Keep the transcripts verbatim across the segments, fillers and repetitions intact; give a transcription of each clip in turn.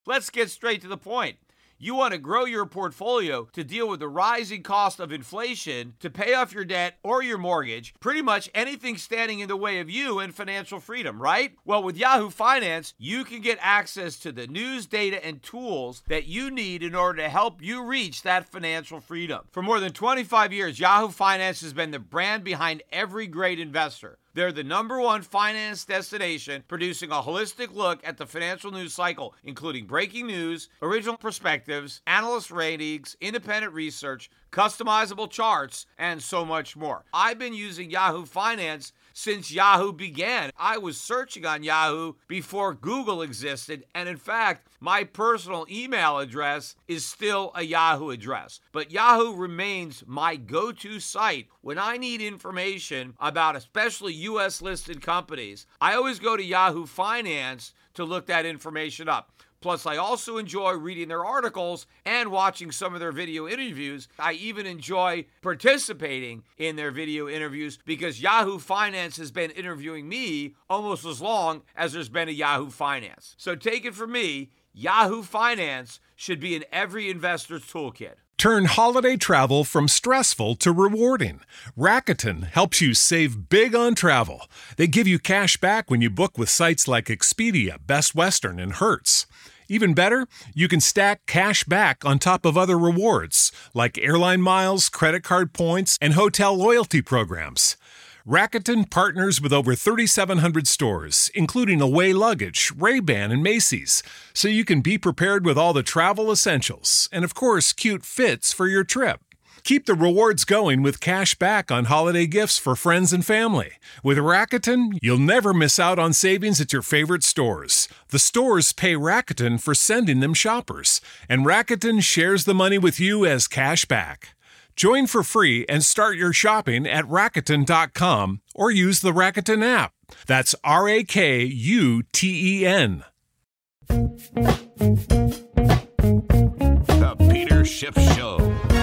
Let's get straight to the point. You want to grow your portfolio to deal with the rising cost of inflation, to pay off your debt or your mortgage, pretty much anything standing in the way of you and financial freedom, right? Well, with Yahoo Finance, you can get access to the news, data, and tools that you need in order to help you reach that financial freedom. For more than twenty-five years, Yahoo Finance has been the brand behind every great investor. They're the number one finance destination, producing a holistic look at the financial news cycle, including breaking news, original perspectives, analyst ratings, independent research, customizable charts, and so much more. I've been using Yahoo Finance since Yahoo began. I was searching on Yahoo before Google existed, and in fact, my personal email address is still a Yahoo address. But Yahoo remains my go-to site when I need information about especially U S listed companies. I always go to Yahoo Finance to look that information up. Plus, I also enjoy reading their articles and watching some of their video interviews. I even enjoy participating in their video interviews because Yahoo Finance has been interviewing me almost as long as there's been a Yahoo Finance. So take it from me, Yahoo Finance should be in every investor's toolkit. Turn holiday travel from stressful to rewarding. Rakuten helps you save big on travel. They give you cash back when you book with sites like Expedia, Best Western, and Hertz. Even better, you can stack cash back on top of other rewards, like airline miles, credit card points, and hotel loyalty programs. Rakuten partners with over thirty-seven hundred stores, including Away Luggage, Ray-Ban, and Macy's, so you can be prepared with all the travel essentials and, of course, cute fits for your trip. Keep the rewards going with cash back on holiday gifts for friends and family. With Rakuten, you'll never miss out on savings at your favorite stores. The stores pay Rakuten for sending them shoppers, and Rakuten shares the money with you as cash back. Join for free and start your shopping at Rakuten dot com or use the Rakuten app. That's R A K U T E N. The Peter Schiff Show.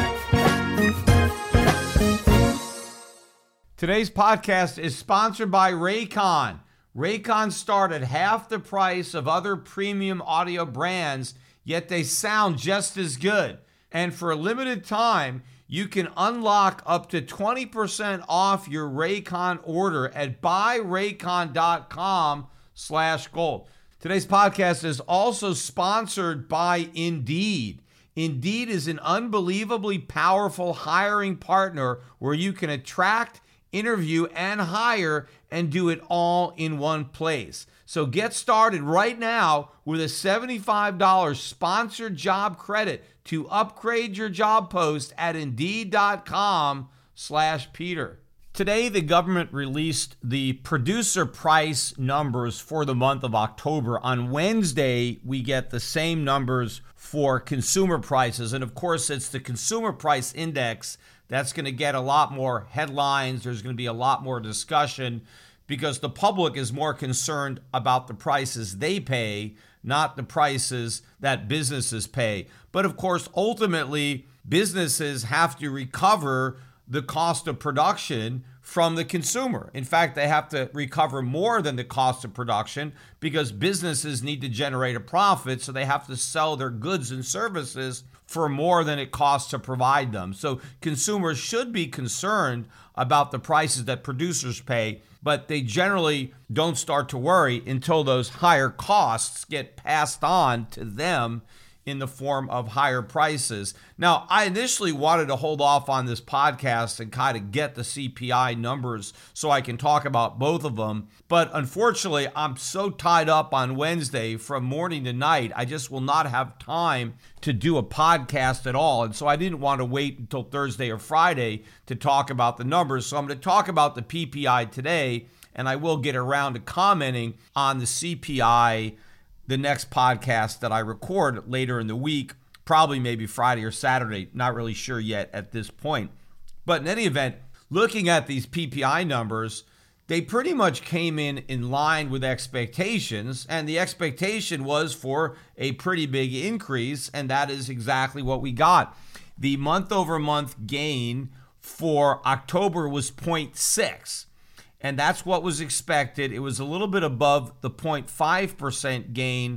Today's podcast is sponsored by Raycon. Raycon start at half the price of other premium audio brands, yet they sound just as good. And for a limited time, you can unlock up to twenty percent off your Raycon order at buy raycon dot com slash gold. Today's podcast is also sponsored by Indeed. Indeed is an unbelievably powerful hiring partner where you can attract, interview, and hire and do it all in one place. So get started right now with a seventy-five dollars sponsored job credit to upgrade your job post at indeed dot com slash Peter. Today, the government released the producer price numbers for the month of October. On Wednesday, we get the same numbers for consumer prices. And of course, it's the consumer price index that's going to get a lot more headlines. There's going to be a lot more discussion because the public is more concerned about the prices they pay, not the prices that businesses pay. But of course, ultimately, businesses have to recover the cost of production from the consumer. In fact, they have to recover more than the cost of production because businesses need to generate a profit, so they have to sell their goods and services for more than it costs to provide them. So consumers should be concerned about the prices that producers pay, but they generally don't start to worry until those higher costs get passed on to them in the form of higher prices. Now, I initially wanted to hold off on this podcast and kind of get the C P I numbers so I can talk about both of them. But unfortunately, I'm so tied up on Wednesday from morning to night, I just will not have time to do a podcast at all. And so I didn't want to wait until Thursday or Friday to talk about the numbers. So I'm going to talk about the P P I today, and I will get around to commenting on the C P I the next podcast that I record later in the week, probably maybe Friday or Saturday, not really sure yet at this point. But in any event, looking at these P P I numbers, they pretty much came in in line with expectations, and the expectation was for a pretty big increase, and that is exactly what we got. The month-over-month gain for October was zero point six. And that's what was expected. It was a little bit above the zero point five percent gain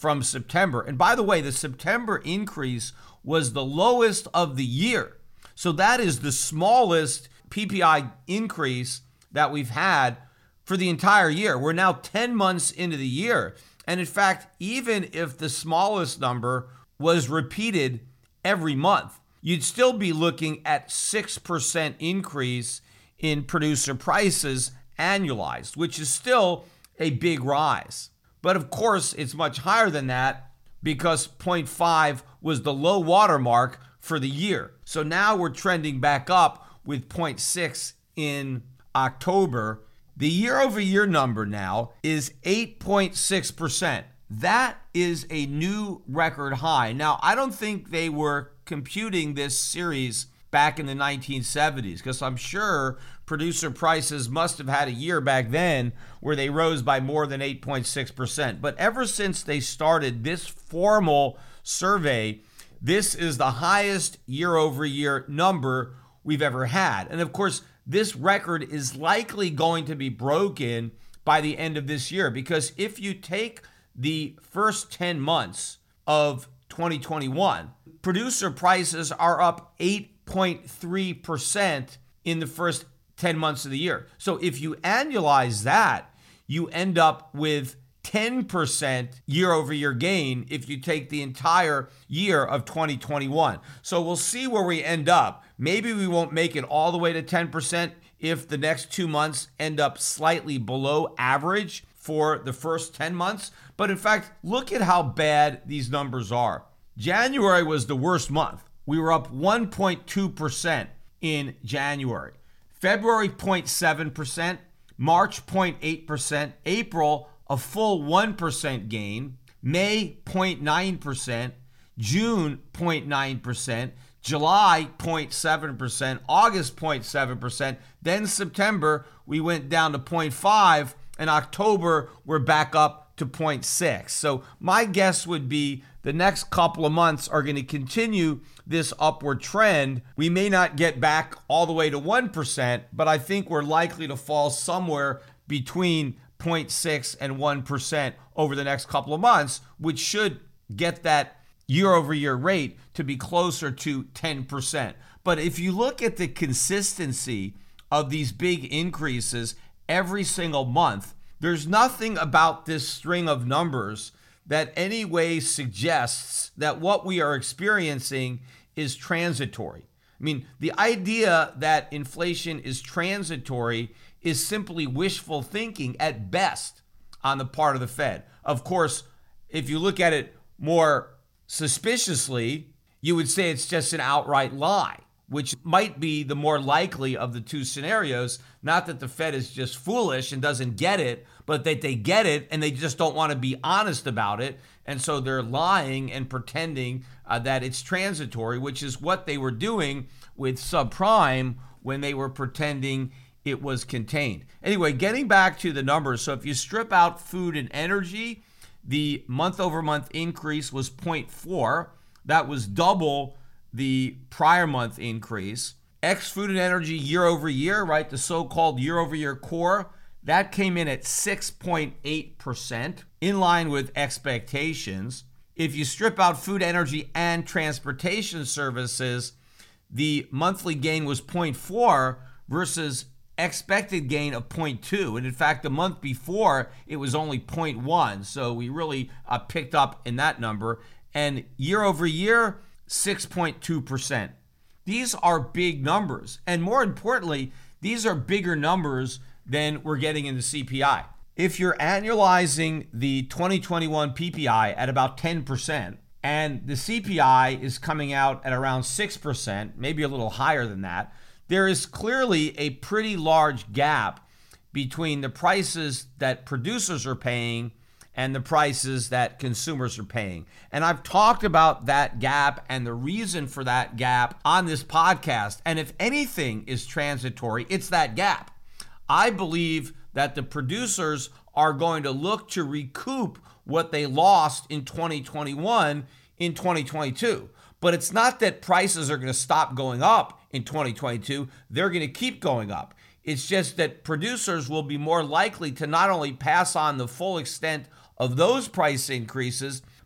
from September. And by the way, the September increase was the lowest of the year. So that is the smallest P P I increase that we've had for the entire year. We're now ten months into the year. And in fact, even if the smallest number was repeated every month, you'd still be looking at six percent increase in producer prices annualized, which is still a big rise. But of course, it's much higher than that because zero point five was the low water mark for the year. So now we're trending back up with zero point six in October. The year-over-year number now is eight point six percent. That is a new record high. Now, I don't think they were computing this series back in the nineteen seventies, because I'm sure producer prices must have had a year back then where they rose by more than eight point six percent. But ever since they started this formal survey, this is the highest year-over-year number we've ever had. And of course, this record is likely going to be broken by the end of this year, because if you take the first ten months of twenty twenty-one, producer prices are up eight point three percent in the first ten months of the year. So if you annualize that, you end up with ten percent year-over-year gain if you take the entire year of twenty twenty-one. So we'll see where we end up. Maybe we won't make it all the way to ten percent if the next two months end up slightly below average for the first ten months. But in fact, look at how bad these numbers are. January was the worst month. We were up one point two percent in January. February, zero point seven percent. March, zero point eight percent. April, a full one percent gain. May, zero point nine percent. June, zero point nine percent. July, zero point seven percent. August, zero point seven percent. Then September, we went down to zero point five. And October, we're back up to zero point six. So my guess would be the next couple of months are going to continue this upward trend. We may not get back all the way to one percent, but I think we're likely to fall somewhere between zero point six and one percent over the next couple of months, which should get that year-over-year rate to be closer to ten percent. But if you look at the consistency of these big increases every single month, there's nothing about this string of numbers that any way suggests that what we are experiencing is transitory. I mean, the idea that inflation is transitory is simply wishful thinking at best on the part of the Fed. Of course, if you look at it more suspiciously, you would say it's just an outright lie, which might be the more likely of the two scenarios. Not that the Fed is just foolish and doesn't get it, but that they get it and they just don't want to be honest about it. And so they're lying and pretending uh, that it's transitory, which is what they were doing with subprime when they were pretending it was contained. Anyway, getting back to the numbers. So if you strip out food and energy, the month-over-month increase was zero point four. That was double the prior month increase. Ex food and energy year over year, right? The so-called year over year core, that came in at six point eight percent, in line with expectations. If you strip out food, energy, and transportation services, the monthly gain was zero point four versus expected gain of zero point two. And in fact, the month before, it was only zero point one. So we really uh, picked up in that number. And year over year, six point two percent. These are big numbers. And more importantly, these are bigger numbers than we're getting in the C P I. If you're annualizing the twenty twenty-one P P I at about ten percent, and the C P I is coming out at around six percent, maybe a little higher than that, there is clearly a pretty large gap between the prices that producers are paying and the prices that consumers are paying. And I've talked about that gap and the reason for that gap on this podcast. And if anything is transitory, it's that gap. I believe that the producers are going to look to recoup what they lost in twenty twenty-one in twenty twenty-two. But it's not that prices are going to stop going up in twenty twenty-two. They're going to keep going up. It's just that producers will be more likely to not only pass on the full extent of those price increases,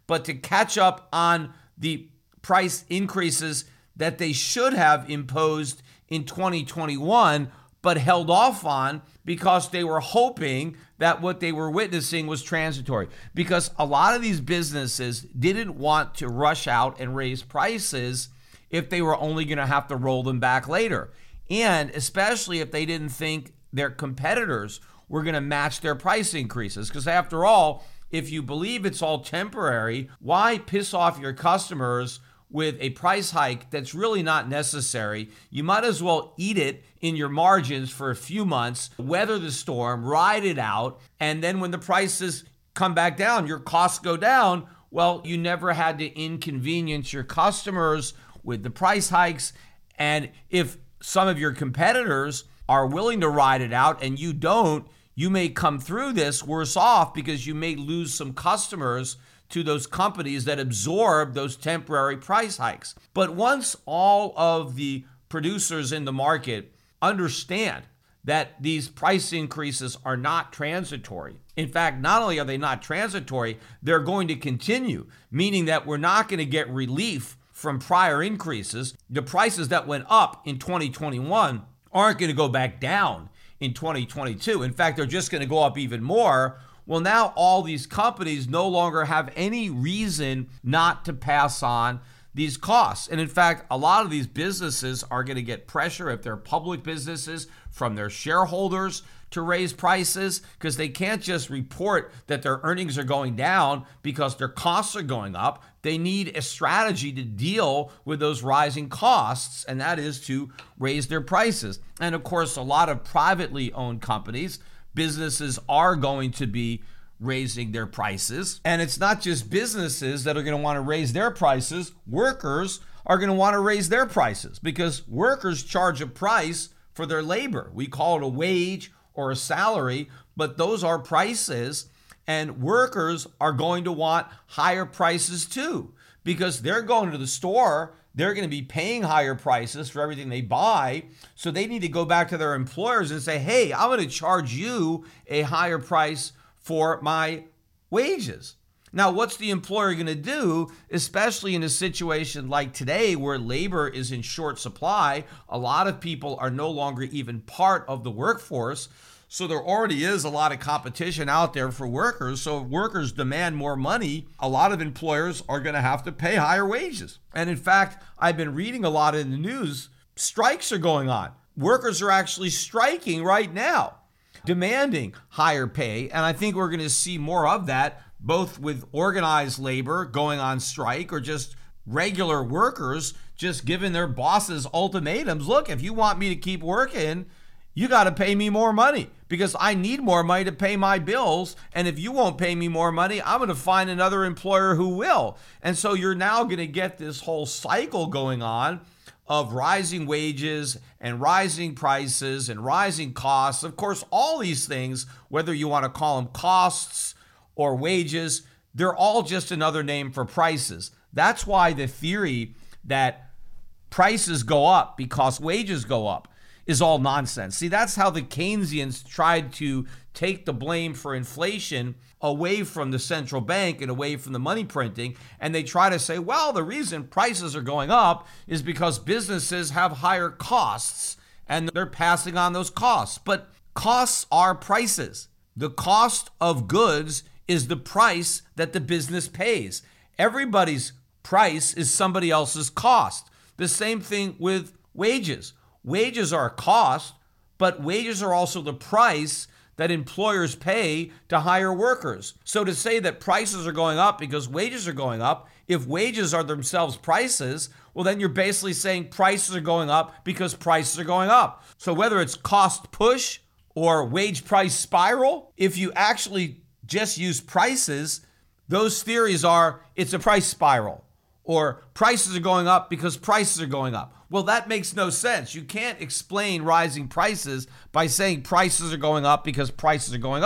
but to catch up on the price increases that they should have imposed in twenty twenty-one, but held off on because they were hoping that what they were witnessing was transitory. Because a lot of these businesses didn't want to rush out and raise prices if they were only going to have to roll them back later. And especially if they didn't think their competitors were going to match their price increases. Because after all, if you believe it's all temporary, why piss off your customers with a price hike that's really not necessary? You might as well eat it in your margins for a few months, weather the storm, ride it out, and then when the prices come back down, your costs go down. Well, you never had to inconvenience your customers with the price hikes. And if some of your competitors are willing to ride it out and you don't, you may come through this worse off because you may lose some customers to those companies that absorb those temporary price hikes. But once all of the producers in the market understand that these price increases are not transitory, in fact, not only are they not transitory, they're going to continue, meaning that we're not going to get relief from prior increases. The prices that went up in twenty twenty-one aren't going to go back down in twenty twenty-two. In fact, they're just going to go up even more. Well, now all these companies no longer have any reason not to pass on these costs. And in fact, a lot of these businesses are going to get pressure if they're public businesses from their shareholders to raise prices, because they can't just report that their earnings are going down because their costs are going up. They need a strategy to deal with those rising costs, and that is to raise their prices. And of course, a lot of privately owned companies, businesses are going to be raising their prices. And it's not just businesses that are going to want to raise their prices. Workers are going to want to raise their prices because workers charge a price for their labor. We call it a wage or a salary, but those are prices, and workers are going to want higher prices too because they're going to the store. They're going to be paying higher prices for everything they buy. So they need to go back to their employers and say, hey, I'm going to charge you a higher price for my wages. Now, what's the employer going to do, especially in a situation like today where labor is in short supply? A lot of people are no longer even part of the workforce. So there already is a lot of competition out there for workers. So if workers demand more money, a lot of employers are going to have to pay higher wages. And in fact, I've been reading a lot in the news, strikes are going on. Workers are actually striking right now, demanding higher pay. And I think we're going to see more of that, both with organized labor going on strike or just regular workers just giving their bosses ultimatums. Look, if you want me to keep working, you got to pay me more money because I need more money to pay my bills. And if you won't pay me more money, I'm going to find another employer who will. And so you're now going to get this whole cycle going on of rising wages and rising prices and rising costs. Of course, all these things, whether you want to call them costs or wages, they're all just another name for prices. That's why the theory that prices go up because wages go up is all nonsense. See, that's how the Keynesians tried to take the blame for inflation away from the central bank and away from the money printing. And they try to say, well, the reason prices are going up is because businesses have higher costs and they're passing on those costs. But costs are prices. The cost of goods is the price that the business pays. Everybody's price is somebody else's cost. The same thing with wages. Wages are a cost, but wages are also the price that employers pay to hire workers. So to say that prices are going up because wages are going up, if wages are themselves prices, well, then you're basically saying prices are going up because prices are going up. So whether it's cost push or wage price spiral, if you actually just use prices, those theories are it's a price spiral or prices are going up because prices are going up. Well, that makes no sense. You can't explain rising prices by saying prices are going up because prices are going up.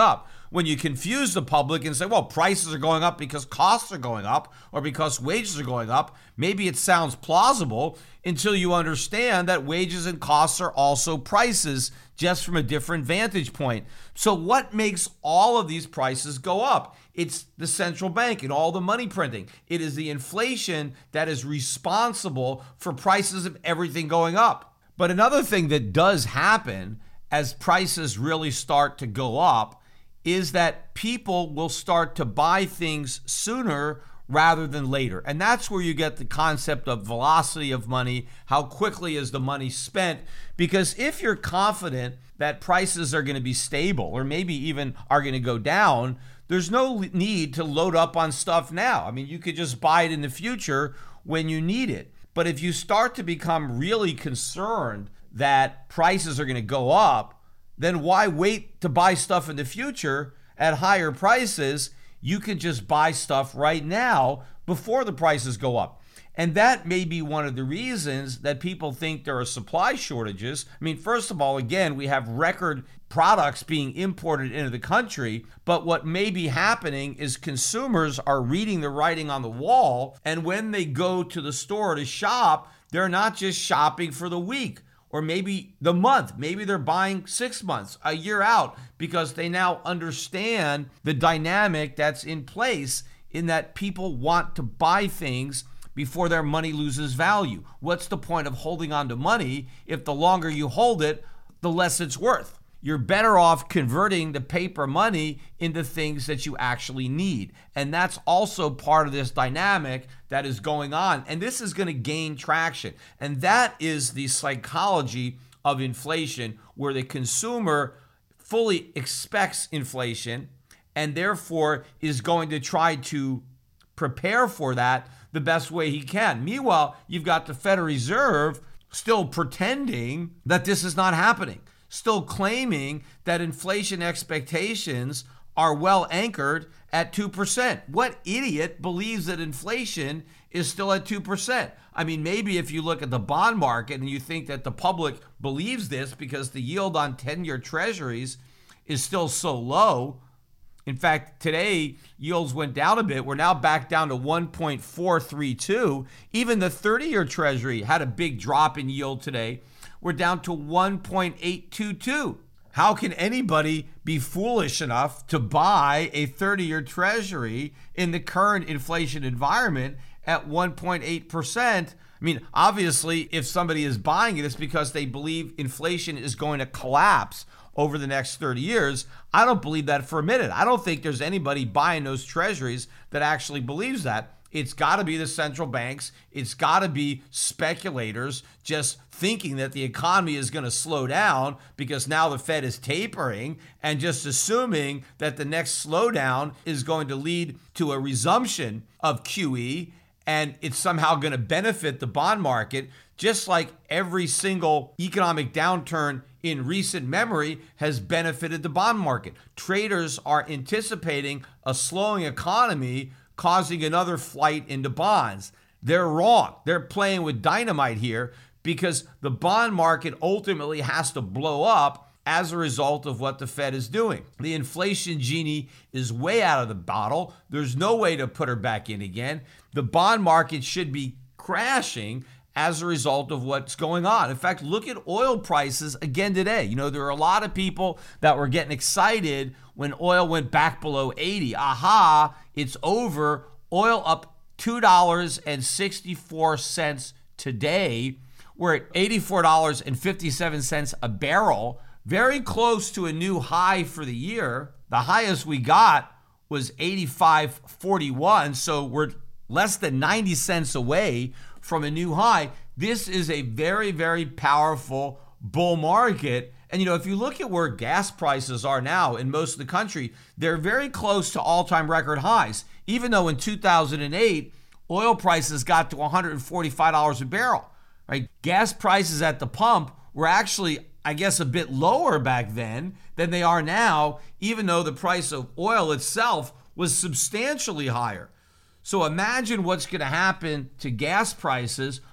when you confuse the public and say, well, prices are going up because costs are going up or because wages are going up, maybe it sounds plausible until you understand that wages and costs are also prices, just from a different vantage point. So what makes all of these prices go up? It's the central bank and all the money printing. It is the inflation that is responsible for prices of everything going up. But another thing that does happen as prices really start to go up is that people will start to buy things sooner rather than later. And that's where you get the concept of velocity of money. How quickly is the money spent? Because if you're confident that prices are going to be stable or maybe even are going to go down, there's no need to load up on stuff now. I mean, you could just buy it in the future when you need it. But if you start to become really concerned that prices are going to go up, then why wait to buy stuff in the future at higher prices? You can just buy stuff right now before the prices go up. And that may be one of the reasons that people think there are supply shortages. I mean, first of all, again, we have record products being imported into the country. But what may be happening is consumers are reading the writing on the wall. And when they go to the store to shop, they're not just shopping for the week or maybe the month. Maybe they're buying six months, a year out, because they now understand the dynamic that's in place in that people want to buy things before their money loses value. What's the point of holding on to money if the longer you hold it, the less it's worth? You're better off converting the paper money into things that you actually need. And that's also part of this dynamic that is going on. And this is going to gain traction. And that is the psychology of inflation, where the consumer fully expects inflation and therefore is going to try to prepare for that the best way he can. Meanwhile, you've got the Federal Reserve still pretending that this is not happening, still claiming that inflation expectations are well anchored at two percent. What idiot believes that inflation is still at two percent? I mean, maybe if you look at the bond market and you think that the public believes this because the yield on ten-year treasuries is still so low. In fact, today, yields went down a bit. We're now back down to one point four three two. Even the thirty-year treasury had a big drop in yield today. We're down to one point eight two two. How can anybody be foolish enough to buy a thirty-year treasury in the current inflation environment at one point eight percent? I mean, obviously, if somebody is buying it, it's because they believe inflation is going to collapse over the next thirty years. I don't believe that for a minute. I don't think there's anybody buying those treasuries that actually believes that. It's got to be the central banks. It's got to be speculators just thinking that the economy is going to slow down because now the Fed is tapering, and just assuming that the next slowdown is going to lead to a resumption of Q E, and it's somehow going to benefit the bond market, just like every single economic downturn in recent memory has benefited the bond market. Traders are anticipating a slowing economy causing another flight into bonds. They're wrong. They're playing with dynamite here because the bond market ultimately has to blow up as a result of what the Fed is doing. The inflation genie is way out of the bottle. There's no way to put her back in again. The bond market should be crashing as a result of what's going on. In fact, look at oil prices again today. You know, there are a lot of people that were getting excited when oil went back below eighty. Aha, it's over. Oil up two dollars and sixty-four cents today. We're at eighty-four dollars and fifty-seven cents a barrel, very close to a new high for the year. The highest we got was eighty-five forty-one, so we're less than ninety cents away from a new high. This is a very, very powerful bull market. And, you know, if you look at where gas prices are now in most of the country, they're very close to all-time record highs, even though in two thousand eight, oil prices got to one hundred forty-five dollars a barrel, right? Gas prices at the pump were actually, I guess, a bit lower back then than they are now, even though the price of oil itself was substantially higher. So imagine what's going to happen to gas prices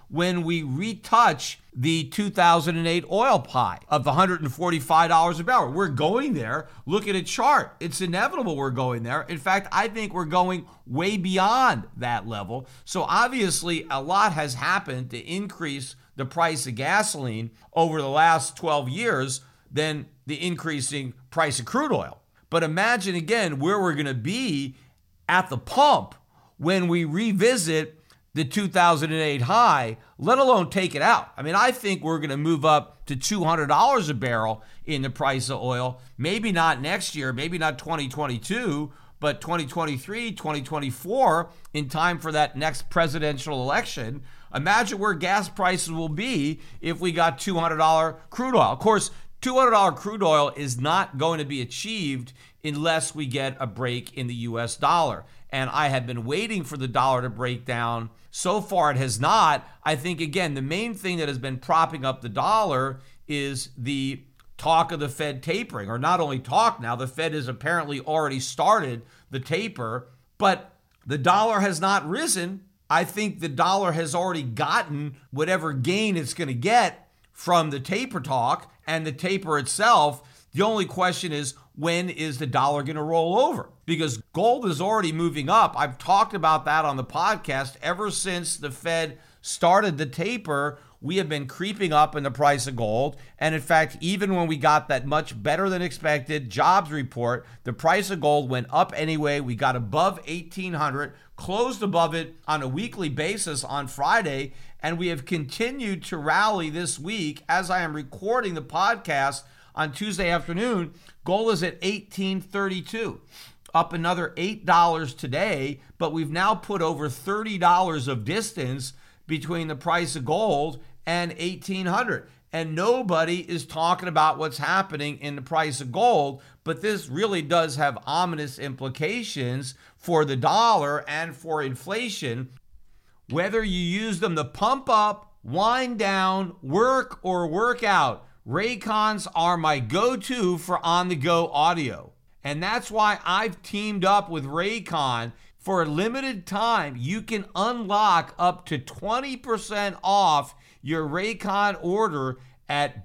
when we retouch the two thousand eight oil pie of one hundred forty-five dollars a barrel. We're going there. Look at a chart. It's inevitable we're going there. In fact, I think we're going way beyond that level. So obviously, a lot has happened to increase the price of gasoline over the last twelve years than the increasing price of crude oil. But imagine again where we're going to be at the pump when we revisit the two thousand eight high, let alone take it out. I mean, I think we're going to move up to two hundred dollars a barrel in the price of oil. Maybe not next year, maybe not twenty twenty-two, but twenty twenty-three, twenty twenty-four, in time for that next presidential election. Imagine where gas prices will be if we got two hundred dollars crude oil. Of course, two hundred dollars crude oil is not going to be achieved unless we get a break in the U S dollar. And I have been waiting for the dollar to break down. So far, it has not. I think, again, the main thing that has been propping up the dollar is the talk of the Fed tapering, or not only talk now, the Fed has apparently already started the taper, but the dollar has not risen. I think the dollar has already gotten whatever gain it's going to get from the taper talk and the taper itself. The only question is, when is the dollar going to roll over? Because gold is already moving up. I've talked about that on the podcast. Ever since the Fed started the taper, we have been creeping up in the price of gold. And in fact, even when we got that much better than expected jobs report, the price of gold went up anyway. We got above eighteen hundred, closed above it on a weekly basis on Friday, and we have continued to rally this week. As I am recording the podcast on Tuesday afternoon, gold is at eighteen thirty-two, up another eight dollars today, but we've now put over thirty dollars of distance between the price of gold and eighteen hundred. And nobody is talking about what's happening in the price of gold, but this really does have ominous implications for the dollar and for inflation. Whether you use them to pump up, wind down, work, or work out, Raycons are my go-to for on-the-go audio. And that's why I've teamed up with Raycon. For a limited time, you can unlock up to twenty percent off your Raycon order at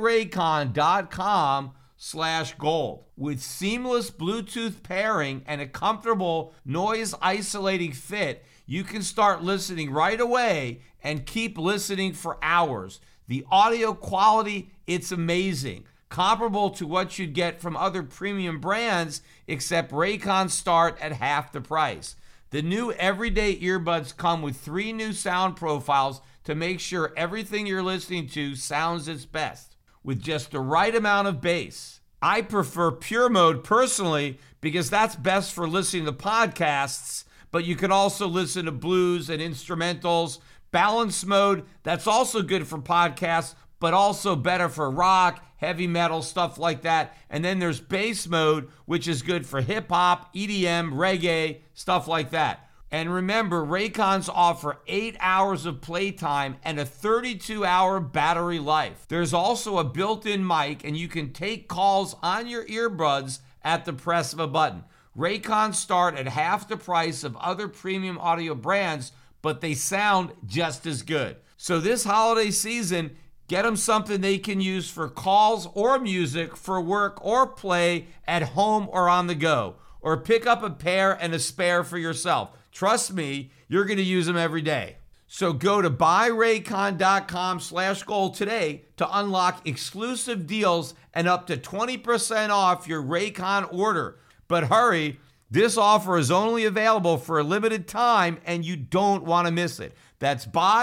buyraycon.com slash gold. With seamless Bluetooth pairing and a comfortable noise-isolating fit, you can start listening right away and keep listening for hours. The audio quality, it's amazing. Comparable to what you'd get from other premium brands, except Raycons start at half the price. The new everyday earbuds come with three new sound profiles to make sure everything you're listening to sounds its best, with just the right amount of bass. I prefer Pure Mode personally because that's best for listening to podcasts, but you can also listen to blues and instrumentals. Balance Mode, that's also good for podcasts, but also better for rock, heavy metal, stuff like that. And then there's Bass Mode, which is good for hip hop, E D M, reggae, stuff like that. And remember, Raycons offer eight hours of playtime and a thirty-two hour battery life. There's also a built-in mic, and you can take calls on your earbuds at the press of a button. Raycons start at half the price of other premium audio brands, but they sound just as good. So this holiday season, get them something they can use for calls or music, for work or play, at home or on the go. Or pick up a pair and a spare for yourself. Trust me, you're going to use them every day. So go to buyraycon.com slash gold today to unlock exclusive deals and up to twenty percent off your Raycon order. But hurry, this offer is only available for a limited time and you don't want to miss it. That's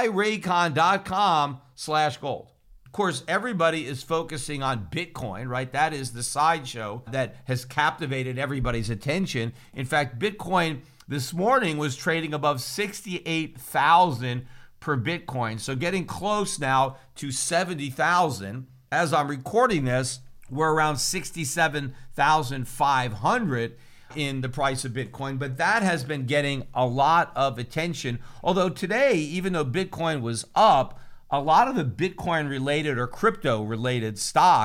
buyraycon.com slash gold. Of course, everybody is focusing on Bitcoin, right? That is the sideshow that has captivated everybody's attention. In fact, Bitcoin this morning was trading above sixty-eight thousand per Bitcoin. So getting close now to seventy thousand. As I'm recording this, we're around sixty-seven thousand five hundred in the price of Bitcoin, but that has been getting a lot of attention. Although today, even though Bitcoin was up, a lot of the Bitcoin related or crypto related stocks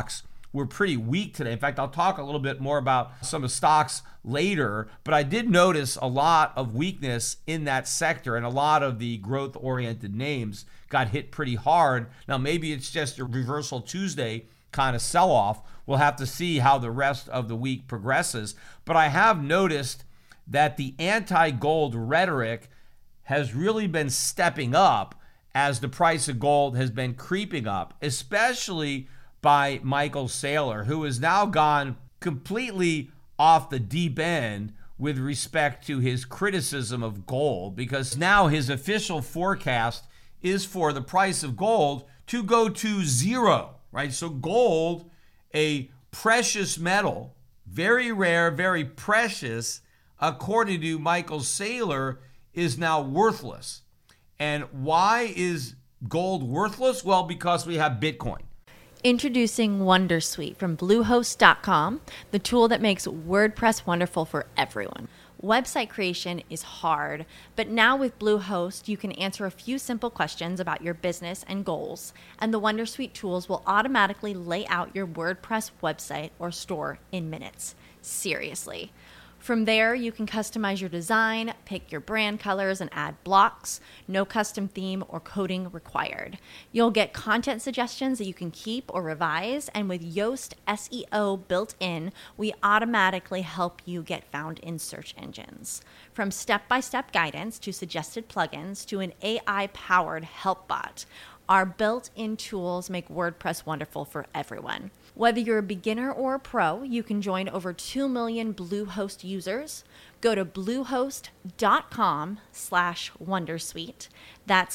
were pretty weak today. In fact, I'll talk a little bit more about some of the stocks later, but I did notice a lot of weakness in that sector, and a lot of the growth-oriented names got hit pretty hard. Now, maybe it's just a reversal Tuesday kind of sell-off. We'll have to see how the rest of the week progresses. But I have noticed that the anti-gold rhetoric has really been stepping up as the price of gold has been creeping up, especially by Michael Saylor, who has now gone completely off the deep end with respect to his criticism of gold, because now his official forecast is for the price of gold to go to zero, right? So gold, a precious metal, very rare, very precious, according to Michael Saylor, is now worthless. And why is gold worthless? Well, because we have Bitcoin. Introducing Wondersuite from Bluehost dot com, the tool that makes WordPress wonderful for everyone. Website creation is hard, but now with Bluehost, you can answer a few simple questions about your business and goals, and the Wondersuite tools will automatically lay out your WordPress website or store in minutes. Seriously. From there, you can customize your design, pick your brand colors, and add blocks. No custom theme or coding required. You'll get content suggestions that you can keep or revise, and with Yoast S E O built in, we automatically help you get found in search engines. From step-by-step guidance to suggested plugins to an A I-powered help bot, our built-in tools make WordPress wonderful for everyone. Whether you're a beginner or a pro, you can join over two million Bluehost users. Go to bluehost.com slash Wondersuite. That's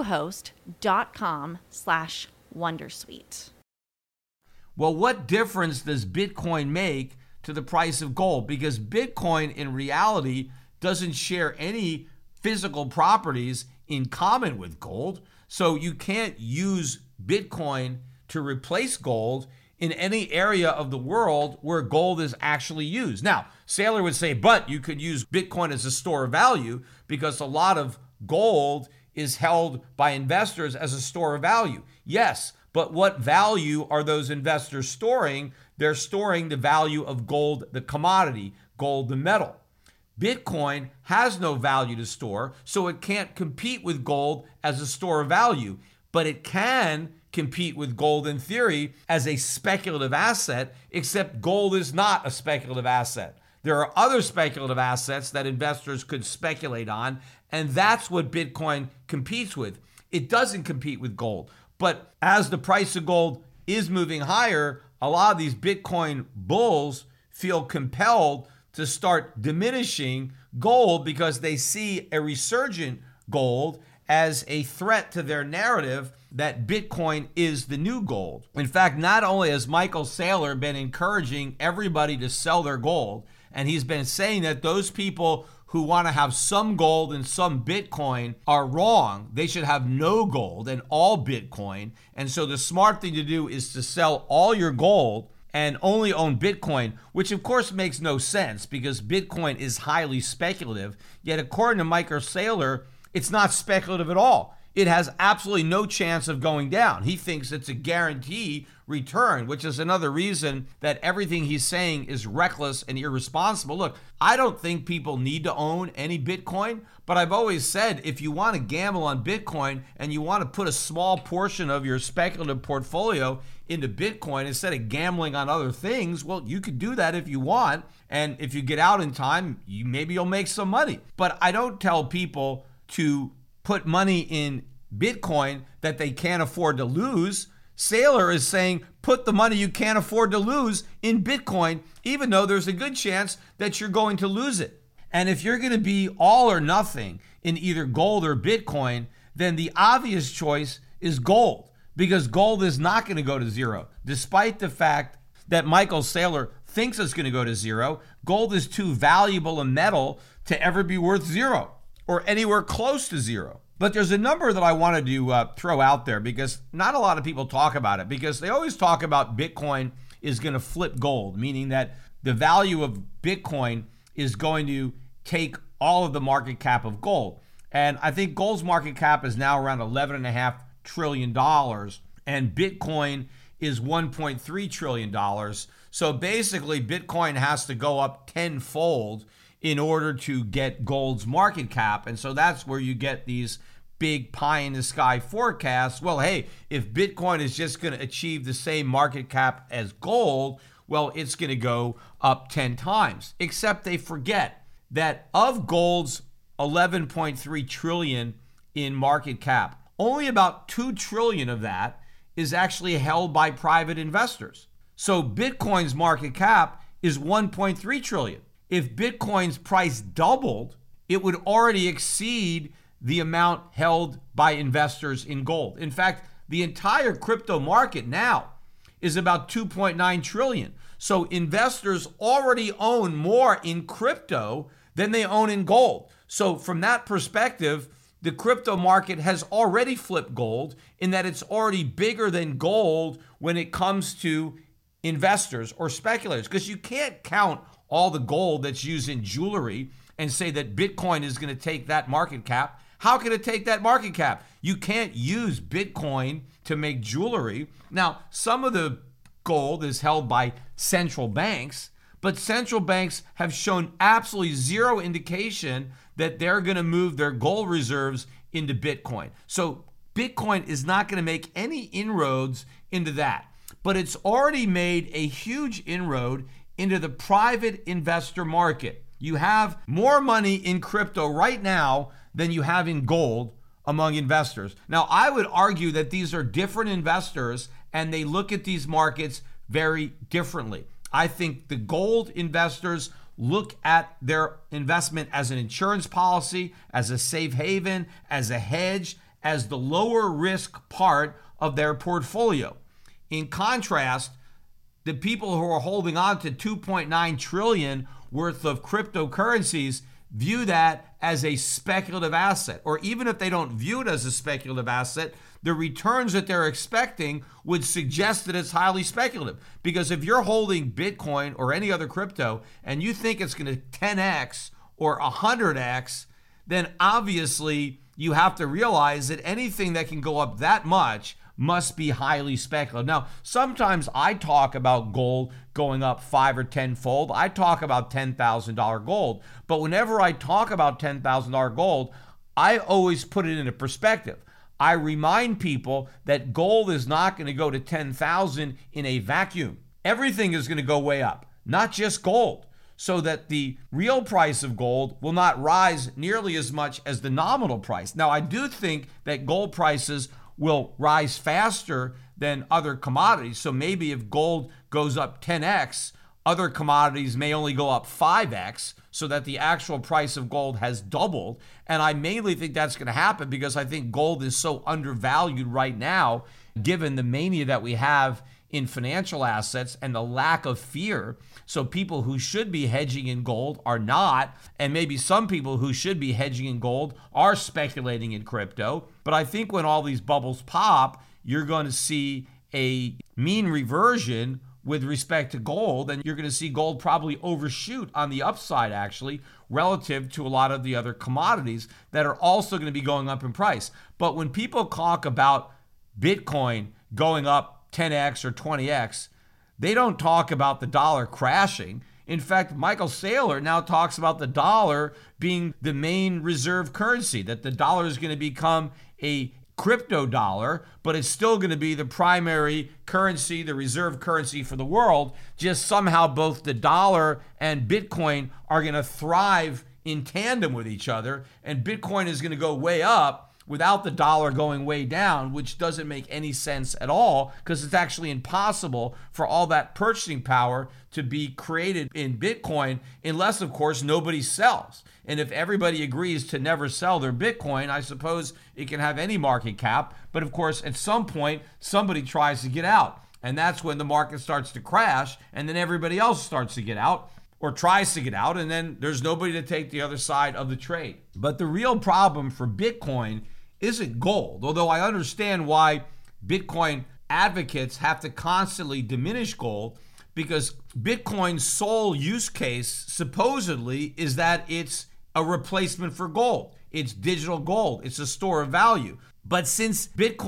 bluehost.com slash Wondersuite. Well, what difference does Bitcoin make to the price of gold? Because Bitcoin in reality doesn't share any physical properties in common with gold. So you can't use Bitcoin to replace gold in any area of the world where gold is actually used. Now, Saylor would say, but you could use Bitcoin as a store of value because a lot of gold is held by investors as a store of value. Yes, but what value are those investors storing? They're storing the value of gold, the commodity, gold, the metal. Bitcoin has no value to store, so it can't compete with gold as a store of value, but it can compete with gold in theory as a speculative asset, except gold is not a speculative asset. There are other speculative assets that investors could speculate on, and that's what Bitcoin competes with. It doesn't compete with gold. But as the price of gold is moving higher, a lot of these Bitcoin bulls feel compelled to start diminishing gold because they see a resurgent gold as a threat to their narrative that Bitcoin is the new gold. In fact, not only has Michael Saylor been encouraging everybody to sell their gold, and he's been saying that those people who want to have some gold and some Bitcoin are wrong. They should have no gold and all Bitcoin. And so the smart thing to do is to sell all your gold and only own Bitcoin, which of course makes no sense because Bitcoin is highly speculative. Yet according to Michael Saylor, it's not speculative at all. It has absolutely no chance of going down. He thinks it's a guarantee return, which is another reason that everything he's saying is reckless and irresponsible. Look, I don't think people need to own any Bitcoin, but I've always said if you want to gamble on Bitcoin and you want to put a small portion of your speculative portfolio into Bitcoin instead of gambling on other things, well, you could do that if you want. And if you get out in time, you maybe you'll make some money. But I don't tell people to put money in Bitcoin that they can't afford to lose. Saylor is saying put the money you can't afford to lose in Bitcoin, even though there's a good chance that you're going to lose it. And if you're going to be all or nothing in either gold or Bitcoin, then the obvious choice is gold, because gold is not going to go to zero. Despite the fact that Michael Saylor thinks it's going to go to zero, gold is too valuable a metal to ever be worth zero or anywhere close to zero. But there's a number that I wanted to uh, throw out there because not a lot of people talk about it, because they always talk about Bitcoin is going to flip gold, meaning that the value of Bitcoin is going to take all of the market cap of gold. And I think gold's market cap is now around eleven point five trillion dollars, and Bitcoin is one point three trillion dollars. So basically, Bitcoin has to go up tenfold in order to get gold's market cap. And so that's where you get these big pie in the sky forecasts. Well, hey, if Bitcoin is just going to achieve the same market cap as gold, well, it's going to go up ten times. Except they forget that of gold's eleven point three trillion in market cap, only about two trillion of that is actually held by private investors. So Bitcoin's market cap is one point three trillion. If Bitcoin's price doubled, it would already exceed the amount held by investors in gold. In fact, the entire crypto market now is about two point nine trillion. So investors already own more in crypto than they own in gold. So from that perspective, the crypto market has already flipped gold in that it's already bigger than gold when it comes to investors or speculators, because you can't count all the gold that's used in jewelry and say that Bitcoin is going to take that market cap. How can it take that market cap? You can't use Bitcoin to make jewelry. Now, some of the gold is held by central banks, but central banks have shown absolutely zero indication that they're going to move their gold reserves into Bitcoin. So Bitcoin is not going to make any inroads into that. But it's already made a huge inroad into the private investor market. You have more money in crypto right now than you have in gold among investors. Now, I would argue that these are different investors and they look at these markets very differently. I think the gold investors look at their investment as an insurance policy, as a safe haven, as a hedge, as the lower risk part of their portfolio. In contrast, the people who are holding on to two point nine trillion worth of cryptocurrencies view that as a speculative asset. Or even if they don't view it as a speculative asset, the returns that they're expecting would suggest that it's highly speculative. Because if you're holding Bitcoin or any other crypto and you think it's going to ten x or one hundred x, then obviously you have to realize that anything that can go up that much must be highly speculative. Now, sometimes I talk about gold going up five or tenfold. I talk about ten thousand dollars gold. But whenever I talk about ten thousand dollars gold, I always put it into perspective. I remind people that gold is not going to go to ten thousand in a vacuum. Everything is going to go way up, not just gold. So that the real price of gold will not rise nearly as much as the nominal price. Now, I do think that gold prices will rise faster than other commodities. So maybe if gold goes up ten x, other commodities may only go up five x, so that the actual price of gold has doubled. And I mainly think that's going to happen because I think gold is so undervalued right now, given the mania that we have in financial assets and the lack of fear. So people who should be hedging in gold are not, and maybe some people who should be hedging in gold are speculating in crypto. But I think when all these bubbles pop, you're going to see a mean reversion with respect to gold, and you're going to see gold probably overshoot on the upside, actually, relative to a lot of the other commodities that are also going to be going up in price. But when people talk about Bitcoin going up ten x or twenty x, they don't talk about the dollar crashing. In fact, Michael Saylor now talks about the dollar being the main reserve currency, that the dollar is going to become a crypto dollar, but it's still going to be the primary currency, the reserve currency for the world. Just somehow both the dollar and Bitcoin are going to thrive in tandem with each other, and Bitcoin is going to go way up without the dollar going way down, which doesn't make any sense at all, because it's actually impossible for all that purchasing power to be created in Bitcoin, unless, of course, nobody sells. And if everybody agrees to never sell their Bitcoin, I suppose it can have any market cap. But of course, at some point, somebody tries to get out. And that's when the market starts to crash, and then everybody else starts to get out or tries to get out, and then there's nobody to take the other side of the trade. But the real problem for Bitcoin isn't gold, although I understand why Bitcoin advocates have to constantly diminish gold, because Bitcoin's sole use case supposedly is that it's a replacement for gold. It's digital gold. It's a store of value. But since Bitcoin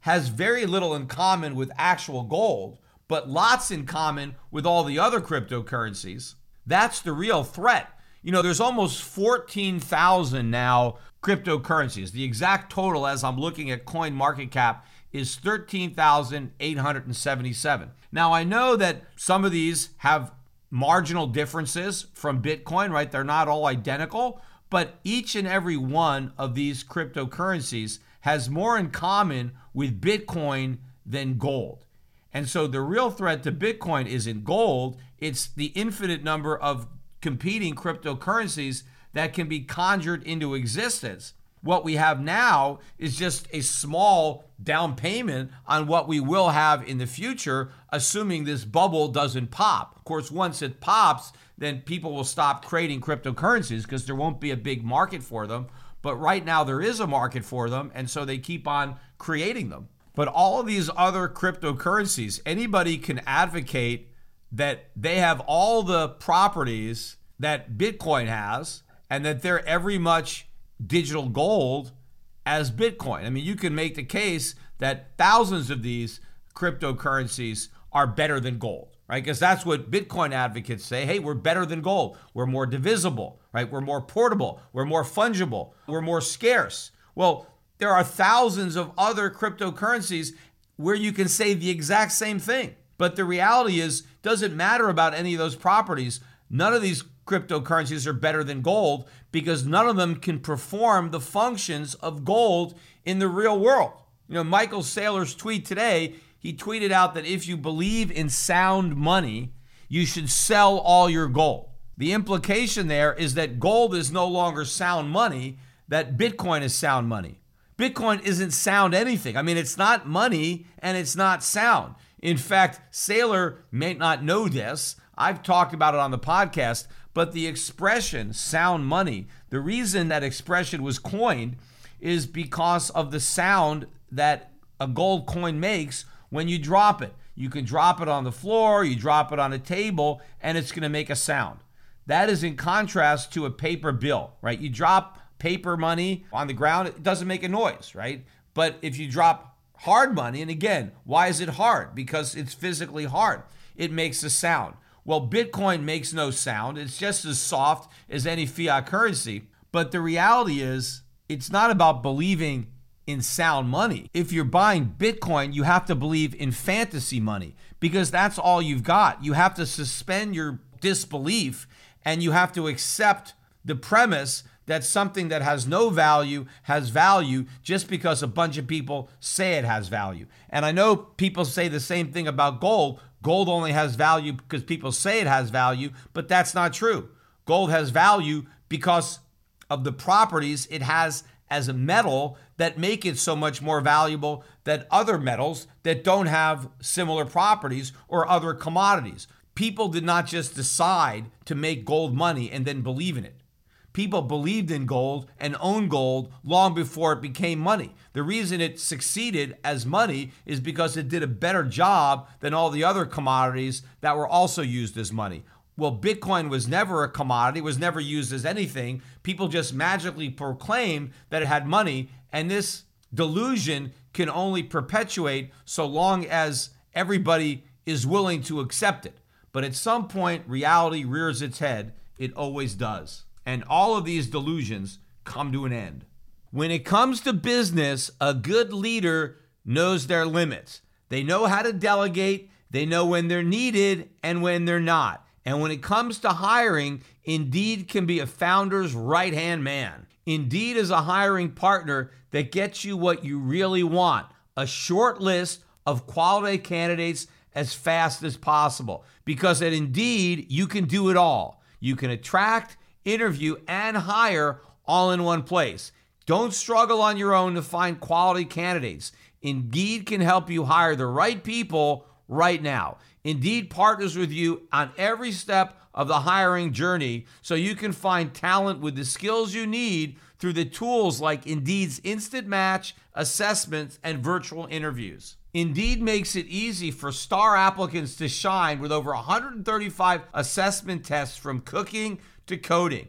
has very little in common with actual gold, but lots in common with all the other cryptocurrencies. That's the real threat. You know, there's almost fourteen thousand now cryptocurrencies. The exact total, as I'm looking at CoinMarketCap, is thirteen thousand eight hundred seventy-seven. Now, I know that some of these have marginal differences from Bitcoin, right? They're not all identical, but each and every one of these cryptocurrencies has more in common with Bitcoin than gold. And so the real threat to Bitcoin isn't gold, it's the infinite number of competing cryptocurrencies that can be conjured into existence. What we have now is just a small down payment on what we will have in the future, assuming this bubble doesn't pop. Of course, once it pops, then people will stop creating cryptocurrencies because there won't be a big market for them. But right now there is a market for them, and so they keep on creating them. But all of these other cryptocurrencies, anybody can advocate that they have all the properties that Bitcoin has and that they're every much digital gold as Bitcoin. I mean, you can make the case that thousands of these cryptocurrencies are better than gold, right? Because that's what Bitcoin advocates say. Hey, we're better than gold. We're more divisible, right? We're more portable. We're more fungible. We're more scarce. Well, there are thousands of other cryptocurrencies where you can say the exact same thing. But the reality is, doesn't matter about any of those properties. None of these cryptocurrencies are better than gold because none of them can perform the functions of gold in the real world. You know, Michael Saylor's tweet today, he tweeted out that if you believe in sound money, you should sell all your gold. The implication there is that gold is no longer sound money, that Bitcoin is sound money. Bitcoin isn't sound anything. I mean, it's not money and it's not sound. In fact, Saylor may not know this. I've talked about it on the podcast, but the expression sound money, the reason that expression was coined is because of the sound that a gold coin makes when you drop it. You can drop it on the floor, you drop it on a table, and it's going to make a sound. That is in contrast to a paper bill, right? You drop paper money on the ground, it doesn't make a noise, right? But if you drop hard money, and again, why is it hard? Because it's physically hard. It makes a sound. Well, Bitcoin makes no sound. It's just as soft as any fiat currency. But the reality is, it's not about believing in sound money. If you're buying Bitcoin, you have to believe in fantasy money because that's all you've got. You have to suspend your disbelief and you have to accept the premise that something that has no value has value just because a bunch of people say it has value. And I know people say the same thing about gold. Gold only has value because people say it has value, but that's not true. Gold has value because of the properties it has as a metal that make it so much more valuable than other metals that don't have similar properties or other commodities. People did not just decide to make gold money and then believe in it. People believed in gold and owned gold long before it became money. The reason it succeeded as money is because it did a better job than all the other commodities that were also used as money. Well, Bitcoin was never a commodity, was never used as anything. People just magically proclaimed that it had money, and this delusion can only perpetuate so long as everybody is willing to accept it. But at some point, reality rears its head. It always does. And all of these delusions come to an end. When it comes to business, a good leader knows their limits. They know how to delegate, they know when they're needed and when they're not. And when it comes to hiring, Indeed can be a founder's right-hand man. Indeed is a hiring partner that gets you what you really want, a short list of quality candidates as fast as possible. Because at Indeed, you can do it all. You can attract, interview, and hire all in one place. Don't struggle on your own to find quality candidates. Indeed can help you hire the right people right now. Indeed partners with you on every step of the hiring journey so you can find talent with the skills you need through the tools like Indeed's Instant Match, assessments, and virtual interviews. Indeed makes it easy for star applicants to shine with over one hundred thirty-five assessment tests from cooking to coding.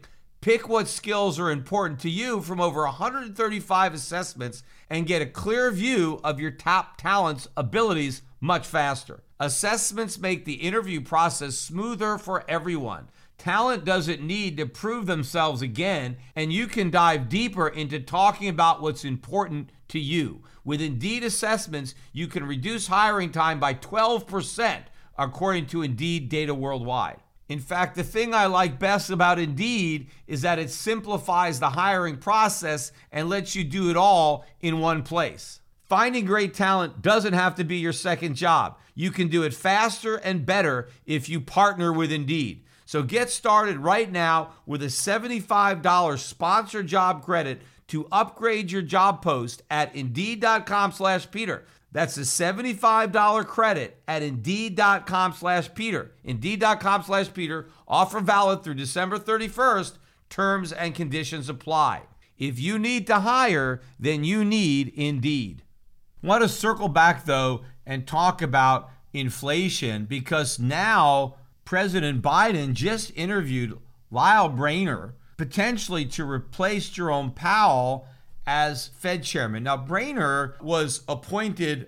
Pick what skills are important to you from over one hundred thirty-five assessments and get a clear view of your top talent's abilities much faster. Assessments make the interview process smoother for everyone. Talent doesn't need to prove themselves again, and you can dive deeper into talking about what's important to you. With Indeed assessments, you can reduce hiring time by twelve percent, according to Indeed data worldwide. In fact, the thing I like best about Indeed is that it simplifies the hiring process and lets you do it all in one place. Finding great talent doesn't have to be your second job. You can do it faster and better if you partner with Indeed. So get started right now with a seventy-five dollars sponsored job credit to upgrade your job post at Indeed.com slash Peter. That's a seventy-five dollars credit at Indeed.com slash Peter. Indeed.com slash Peter. Offer valid through December thirty-first. Terms and conditions apply. If you need to hire, then you need Indeed. I want to circle back, though, and talk about inflation, because now President Biden just interviewed Lael Brainard, potentially to replace Jerome Powell as Fed chairman. Now, Brainard was appointed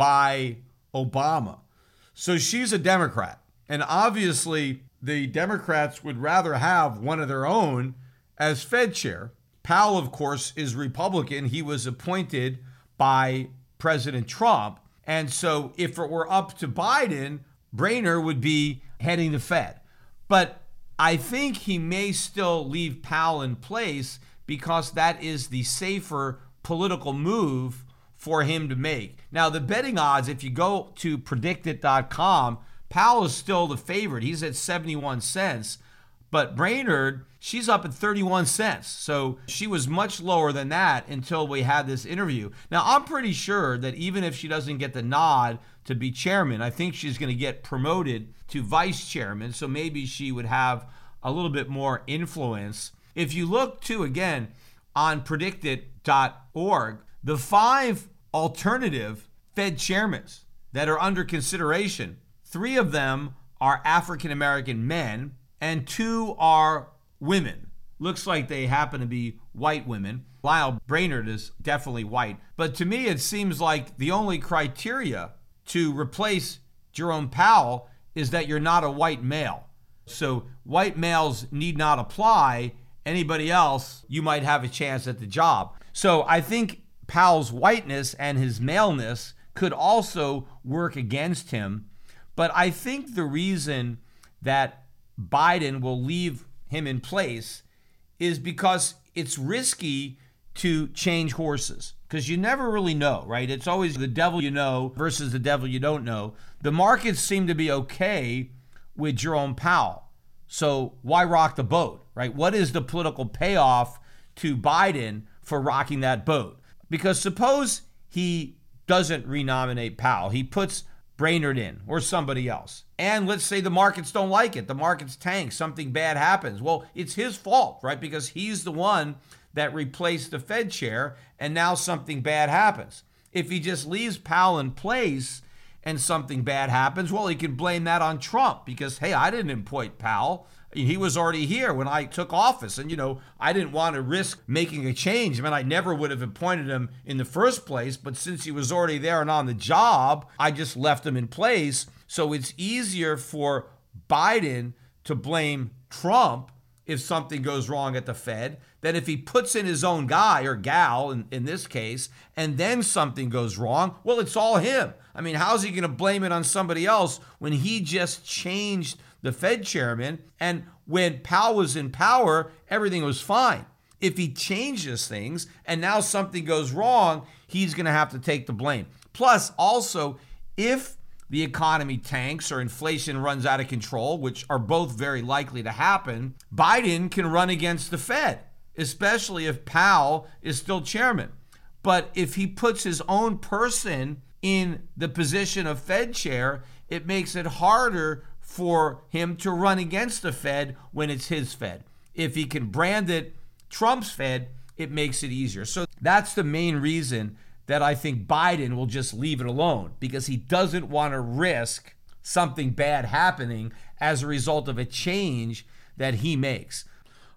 by Obama, so she's a Democrat. And obviously, the Democrats would rather have one of their own as Fed chair. Powell, of course, is Republican. He was appointed by President Trump. And so if it were up to Biden, Brainard would be heading the Fed. But I think he may still leave Powell in place because that is the safer political move for him to make. Now, the betting odds, if you go to predict it dot com, Powell is still the favorite. He's at seventy-one cents. But Brainard, she's up at thirty-one cents. So she was much lower than that until we had this interview. Now, I'm pretty sure that even if she doesn't get the nod to be chairman, I think she's going to get promoted to vice chairman. So maybe she would have a little bit more influence. If you look, too, again, on predict it dot org, the five alternative Fed chairmen that are under consideration, three of them are African-American men, and two are women. Looks like they happen to be white women. Lael Brainard is definitely white. But to me, it seems like the only criteria to replace Jerome Powell is that you're not a white male. So white males need not apply. Anybody else, you might have a chance at the job. So I think Powell's whiteness and his maleness could also work against him. But I think the reason that Biden will leave him in place is because it's risky to change horses, because you never really know, right? It's always the devil you know versus the devil you don't know. The markets seem to be okay with Jerome Powell. So why rock the boat, right? What is the political payoff to Biden for rocking that boat? Because suppose he doesn't renominate Powell. He puts Brainard in or somebody else. And let's say the markets don't like it. The markets tank. Something bad happens. Well, it's his fault, right? Because he's the one that replaced the Fed chair, and now something bad happens. If he just leaves Powell in place and something bad happens, well, he can blame that on Trump because, hey, I didn't appoint Powell. He was already here when I took office. And, you know, I didn't want to risk making a change. I mean, I never would have appointed him in the first place. But since he was already there and on the job, I just left him in place. So it's easier for Biden to blame Trump if something goes wrong at the Fed than if he puts in his own guy or gal in, in this case, and then something goes wrong. Well, it's all him. I mean, how's he going to blame it on somebody else when he just changed the Fed chairman? And when Powell was in power, everything was fine. If he changes things and now something goes wrong, he's going to have to take the blame. Plus, also, if the economy tanks or inflation runs out of control, which are both very likely to happen, Biden can run against the Fed, especially if Powell is still chairman. But if he puts his own person in the position of Fed chair, it makes it harder for him to run against the Fed when it's his Fed. If he can brand it Trump's Fed, it makes it easier. So that's the main reason that I think Biden will just leave it alone, because he doesn't want to risk something bad happening as a result of a change that he makes.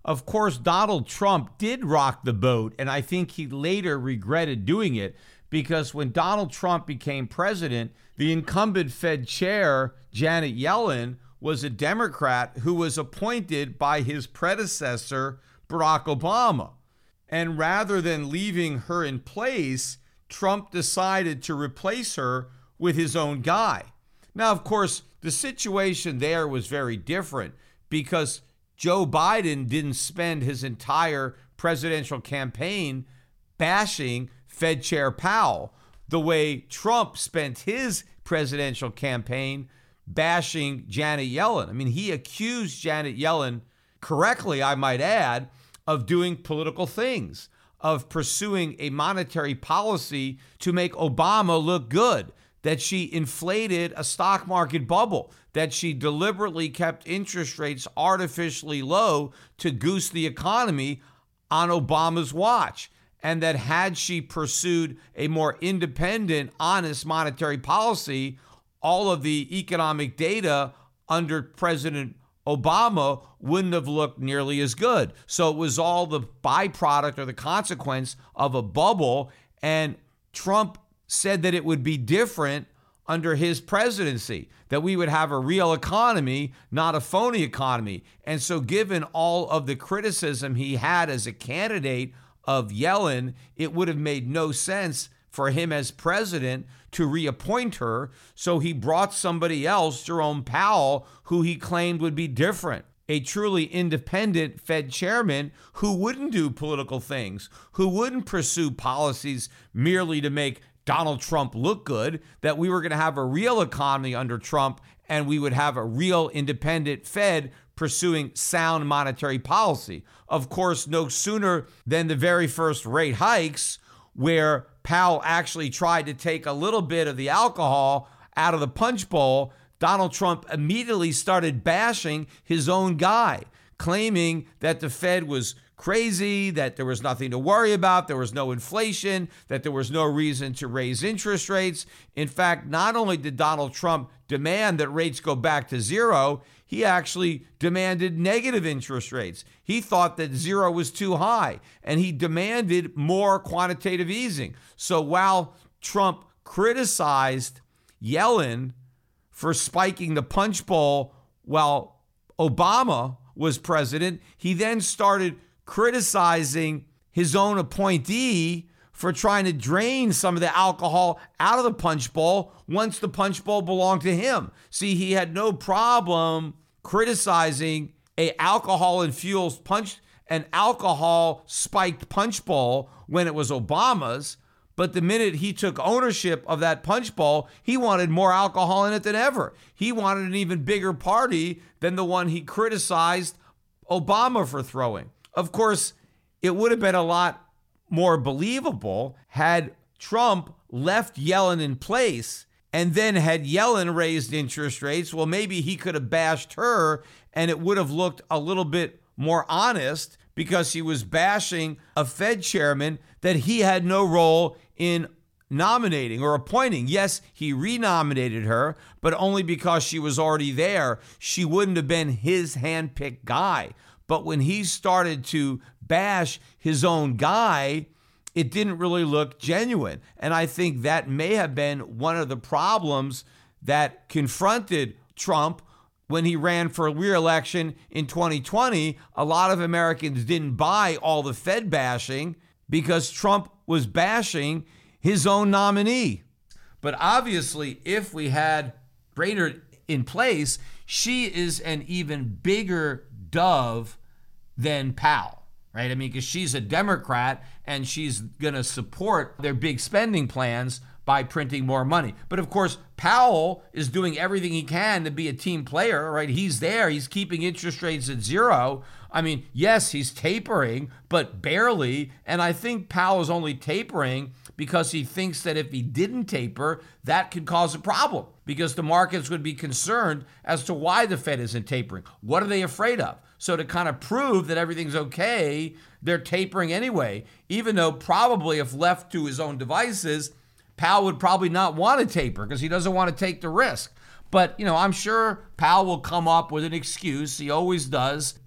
Of course, Donald Trump did rock the boat, and I think he later regretted doing it because when Donald Trump became president, the incumbent Fed chair, Janet Yellen, was a Democrat who was appointed by his predecessor, Barack Obama. And rather than leaving her in place, Trump decided to replace her with his own guy. Now, of course, the situation there was very different because Joe Biden didn't spend his entire presidential campaign bashing Fed Chair Powell the way Trump spent his presidential campaign bashing Janet Yellen. I mean, he accused Janet Yellen, correctly, I might add, of doing political things, of pursuing a monetary policy to make Obama look good, that she inflated a stock market bubble, that she deliberately kept interest rates artificially low to goose the economy on Obama's watch, and that had she pursued a more independent, honest monetary policy, all of the economic data under President Obama wouldn't have looked nearly as good. So it was all the byproduct or the consequence of a bubble, and Trump said that it would be different under his presidency, that we would have a real economy, not a phony economy. And so given all of the criticism he had as a candidate of Yellen, it would have made no sense for him as president to reappoint her. So he brought somebody else, Jerome Powell, who he claimed would be different. A truly independent Fed chairman who wouldn't do political things, who wouldn't pursue policies merely to make Donald Trump look good, that we were going to have a real economy under Trump and we would have a real independent Fed pursuing sound monetary policy. Of course, no sooner than the very first rate hikes, where Powell actually tried to take a little bit of the alcohol out of the punch bowl, Donald Trump immediately started bashing his own guy, claiming that the Fed was crazy, that there was nothing to worry about, there was no inflation, that there was no reason to raise interest rates. In fact, not only did Donald Trump demand that rates go back to zero, he actually demanded negative interest rates. He thought that zero was too high, and he demanded more quantitative easing. So while Trump criticized Yellen for spiking the punch bowl while Obama was president, he then started criticizing his own appointee for trying to drain some of the alcohol out of the punch bowl once the punch bowl belonged to him. See, he had no problem criticizing a alcohol-infused punch, an alcohol-spiked punch bowl when it was Obama's, but the minute he took ownership of that punch bowl, he wanted more alcohol in it than ever. He wanted an even bigger party than the one he criticized Obama for throwing. Of course, it would have been a lot more believable had Trump left Yellen in place and then had Yellen raised interest rates. Well, maybe he could have bashed her and it would have looked a little bit more honest because he was bashing a Fed chairman that he had no role in nominating or appointing. Yes, he renominated her, but only because she was already there. She wouldn't have been his handpicked guy. But when he started to bash his own guy, it didn't really look genuine. And I think that may have been one of the problems that confronted Trump when he ran for re-election in twenty twenty. A lot of Americans didn't buy all the Fed bashing because Trump was bashing his own nominee. But obviously, if we had Brainerd in place, she is an even bigger dove than Powell, right? I mean, because she's a Democrat and she's going to support their big spending plans by printing more money. But of course, Powell is doing everything he can to be a team player, right? He's there. He's keeping interest rates at zero. I mean, yes, he's tapering, but barely. And I think Powell is only tapering because he thinks that if he didn't taper, that could cause a problem because the markets would be concerned as to why the Fed isn't tapering. What are they afraid of? So to kind of prove that everything's okay, they're tapering anyway, even though probably if left to his own devices, Powell would probably not want to taper because he doesn't want to take the risk. But, you know, I'm sure Powell will come up with an excuse. He always does.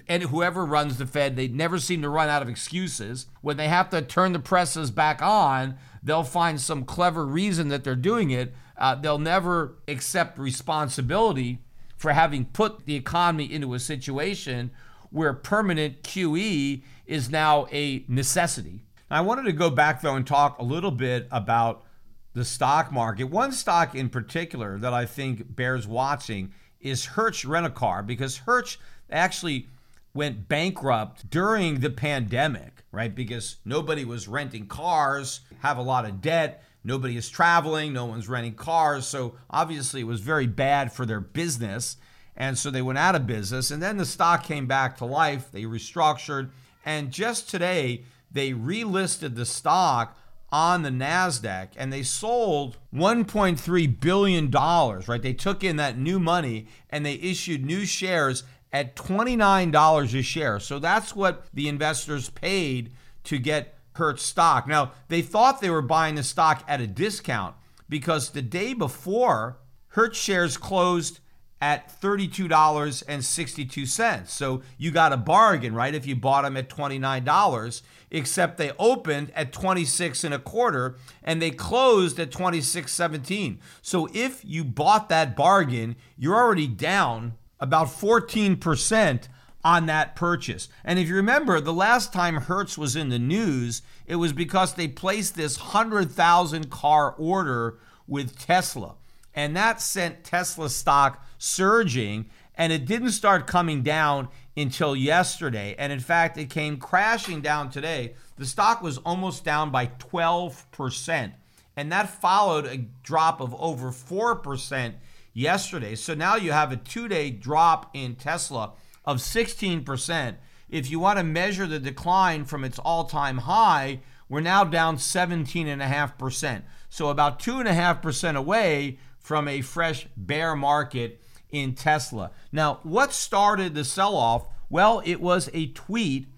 and whoever runs the Fed, they never seem to run out of excuses. When they have to turn the presses back on, they'll find some clever reason that they're doing it. Uh, they'll never accept responsibility for having put the economy into a situation where permanent Q E is now a necessity. I wanted to go back, though, and talk a little bit about the stock market. One stock in particular that I think bears watching is Hertz Rent-A-Car, because Hertz actually went bankrupt during the pandemic, right? Because nobody was renting cars, have a lot of debt, nobody is traveling, no one's renting cars. So obviously it was very bad for their business. And so they went out of business. And then the stock came back to life. They restructured. And just today, they relisted the stock on the NASDAQ, and they sold one point three billion dollars, right? They took in that new money and they issued new shares at twenty-nine dollars a share. So that's what the investors paid to get Hertz stock. Now, they thought they were buying the stock at a discount because the day before, Hertz shares closed at thirty-two dollars and sixty-two cents. So you got a bargain, right? If you bought them at twenty-nine dollars, except they opened at twenty-six and a quarter and they closed at twenty-six seventeen. So if you bought that bargain, you're already down about fourteen percent on that purchase. And if you remember, the last time Hertz was in the news, it was because they placed this one hundred thousand car order with Tesla. And that sent Tesla stock surging, and it didn't start coming down until yesterday. And in fact, it came crashing down today. The stock was almost down by twelve percent. And that followed a drop of over four percent yesterday. So now you have a two-day drop in Tesla of sixteen percent. If you want to measure the decline from its all-time high, we're now down seventeen point five percent. So about two point five percent away from a fresh bear market in Tesla. Now, what started the sell-off? Well, it was a tweet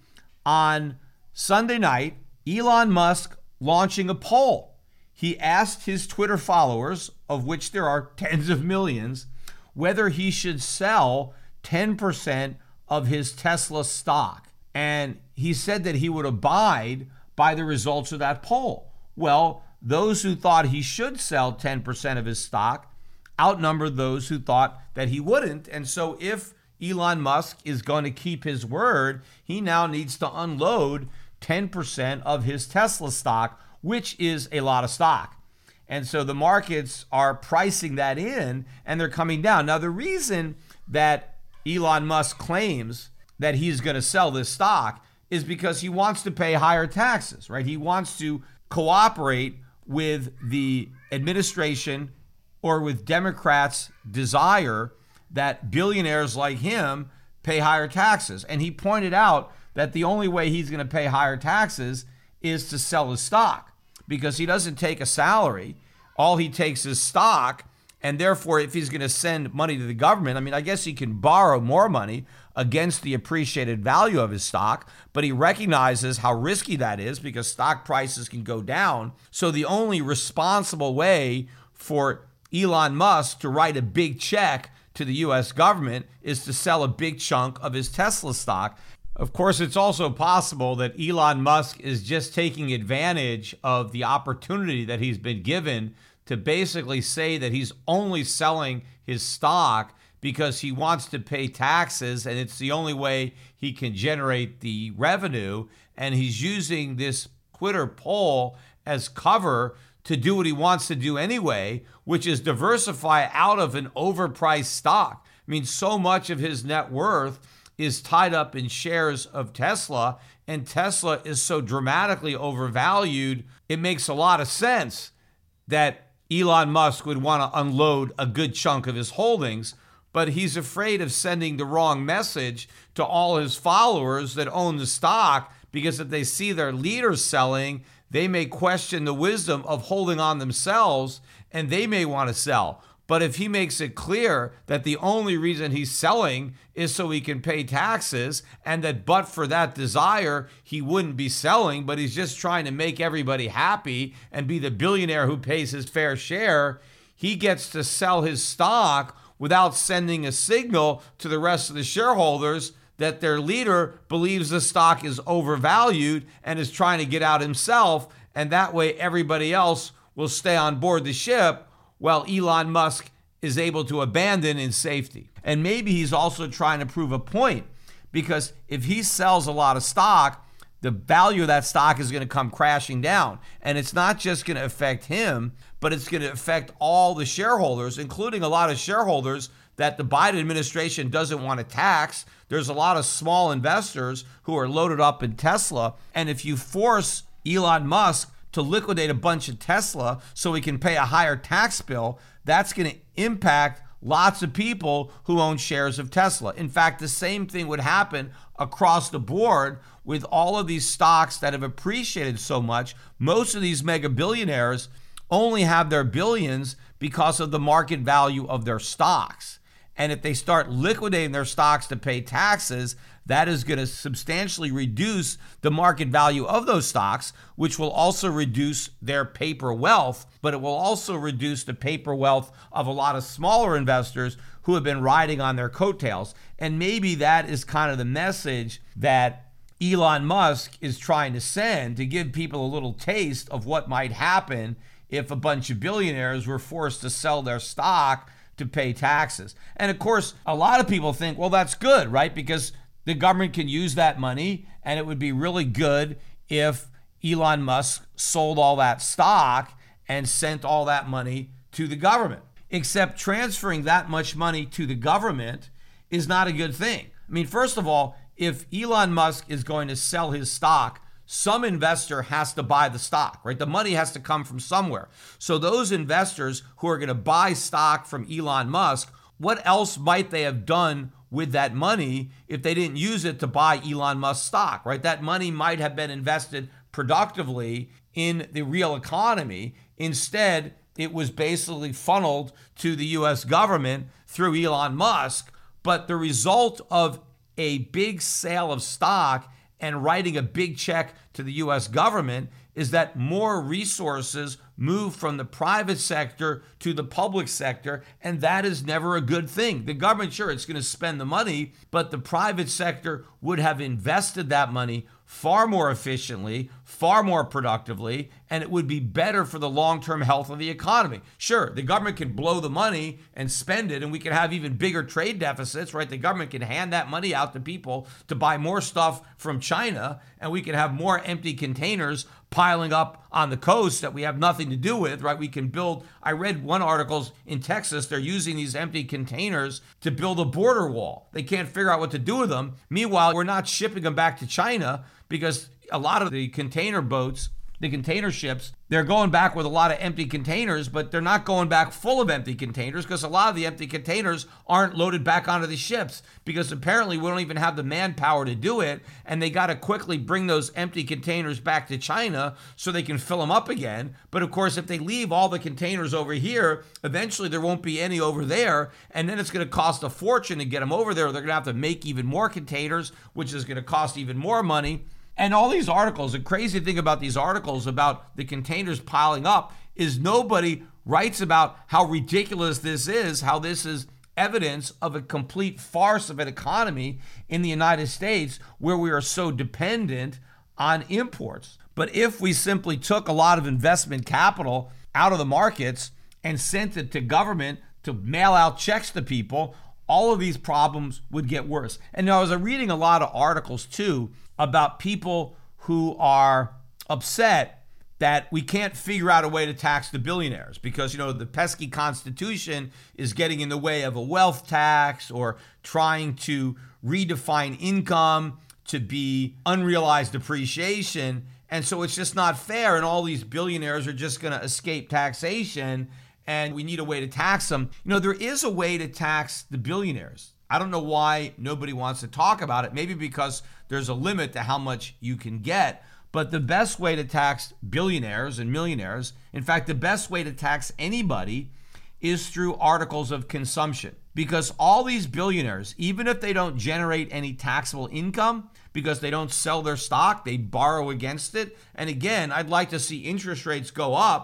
on Sunday night, Elon Musk launching a poll. He asked his Twitter followers, of which there are tens of millions, whether he should sell ten percent of his Tesla stock. And he said that he would abide by the results of that poll. Well, those who thought he should sell ten percent of his stock outnumbered those who thought that he wouldn't. And so if Elon Musk is going to keep his word, he now needs to unload ten percent of his Tesla stock, which is a lot of stock. And so the markets are pricing that in, and they're coming down. Now, the reason that Elon Musk claims that he's going to sell this stock is because he wants to pay higher taxes, right? He wants to cooperate with the administration or with Democrats' desire that billionaires like him pay higher taxes. And he pointed out that the only way he's going to pay higher taxes is to sell his stock, because he doesn't take a salary. All he takes is stock. And therefore, if he's going to send money to the government, I mean, I guess he can borrow more money against the appreciated value of his stock, but he recognizes how risky that is because stock prices can go down. So the only responsible way for Elon Musk to write a big check to the U S government is to sell a big chunk of his Tesla stock. Of course, it's also possible that Elon Musk is just taking advantage of the opportunity that he's been given to basically say that he's only selling his stock because he wants to pay taxes and it's the only way he can generate the revenue. And he's using this Twitter poll as cover to do what he wants to do anyway, which is diversify out of an overpriced stock. I mean, so much of his net worth is tied up in shares of Tesla, and Tesla is so dramatically overvalued, it makes a lot of sense that Elon Musk would want to unload a good chunk of his holdings, but he's afraid of sending the wrong message to all his followers that own the stock, because if they see their leaders selling, they may question the wisdom of holding on themselves and they may want to sell. But if he makes it clear that the only reason he's selling is so he can pay taxes, and that but for that desire, he wouldn't be selling, but he's just trying to make everybody happy and be the billionaire who pays his fair share, he gets to sell his stock without sending a signal to the rest of the shareholders that their leader believes the stock is overvalued and is trying to get out himself, and that way everybody else will stay on board the ship while Elon Musk is able to abandon in safety. And maybe he's also trying to prove a point, because if he sells a lot of stock, the value of that stock is going to come crashing down. And it's not just going to affect him, but it's going to affect all the shareholders, including a lot of shareholders that the Biden administration doesn't want to tax. There's a lot of small investors who are loaded up in Tesla. And if you force Elon Musk to liquidate a bunch of Tesla so he can pay a higher tax bill, that's going to impact lots of people who own shares of Tesla. In fact, the same thing would happen across the board with all of these stocks that have appreciated so much. Most of these mega billionaires only have their billions because of the market value of their stocks. And if they start liquidating their stocks to pay taxes, that is going to substantially reduce the market value of those stocks, which will also reduce their paper wealth, but it will also reduce the paper wealth of a lot of smaller investors who have been riding on their coattails. And maybe that is kind of the message that Elon Musk is trying to send, to give people a little taste of what might happen if a bunch of billionaires were forced to sell their stock to pay taxes. And of course, a lot of people think, well, that's good, right? Because the government can use that money, and it would be really good if Elon Musk sold all that stock and sent all that money to the government. Except transferring that much money to the government is not a good thing. I mean, first of all, if Elon Musk is going to sell his stock, some investor has to buy the stock, right? The money has to come from somewhere. So those investors who are going to buy stock from Elon Musk, what else might they have done with that money if they didn't use it to buy Elon Musk stock, right? That money might have been invested productively in the real economy. Instead, it was basically funneled to the U S government through Elon Musk. But the result of a big sale of stock and writing a big check to the U S government is that more resources move from the private sector to the public sector, and that is never a good thing. The government, sure, it's going to spend the money, but the private sector would have invested that money far more efficiently, far more productively, and it would be better for the long-term health of the economy. Sure, the government can blow the money and spend it, and we can have even bigger trade deficits, right? The government can hand that money out to people to buy more stuff from China, and we can have more empty containers piling up on the coast that we have nothing to do with, right? We can build, I read one article in Texas, they're using these empty containers to build a border wall. They can't figure out what to do with them. Meanwhile, we're not shipping them back to China because a lot of the container boats, the container ships, they're going back with a lot of empty containers, but they're not going back full of empty containers because a lot of the empty containers aren't loaded back onto the ships because apparently we don't even have the manpower to do it, and they got to quickly bring those empty containers back to China so they can fill them up again. But of course, if they leave all the containers over here, eventually there won't be any over there, and then it's going to cost a fortune to get them over there. They're going to have to make even more containers, which is going to cost even more money. And all these articles, the crazy thing about these articles about the containers piling up is nobody writes about how ridiculous this is, how this is evidence of a complete farce of an economy in the United States where we are so dependent on imports. But if we simply took a lot of investment capital out of the markets and sent it to government to mail out checks to people, all of these problems would get worse. And now I was reading a lot of articles too about people who are upset that we can't figure out a way to tax the billionaires because, you know, the pesky Constitution is getting in the way of a wealth tax or trying to redefine income to be unrealized appreciation. And so it's just not fair. And all these billionaires are just going to escape taxation and we need a way to tax them. You know, there is a way to tax the billionaires. I don't know why nobody wants to talk about it. Maybe because there's a limit to how much you can get. But the best way to tax billionaires and millionaires, in fact, the best way to tax anybody is through articles of consumption. Because all these billionaires, even if they don't generate any taxable income, because they don't sell their stock, they borrow against it. And again, I'd like to see interest rates go up.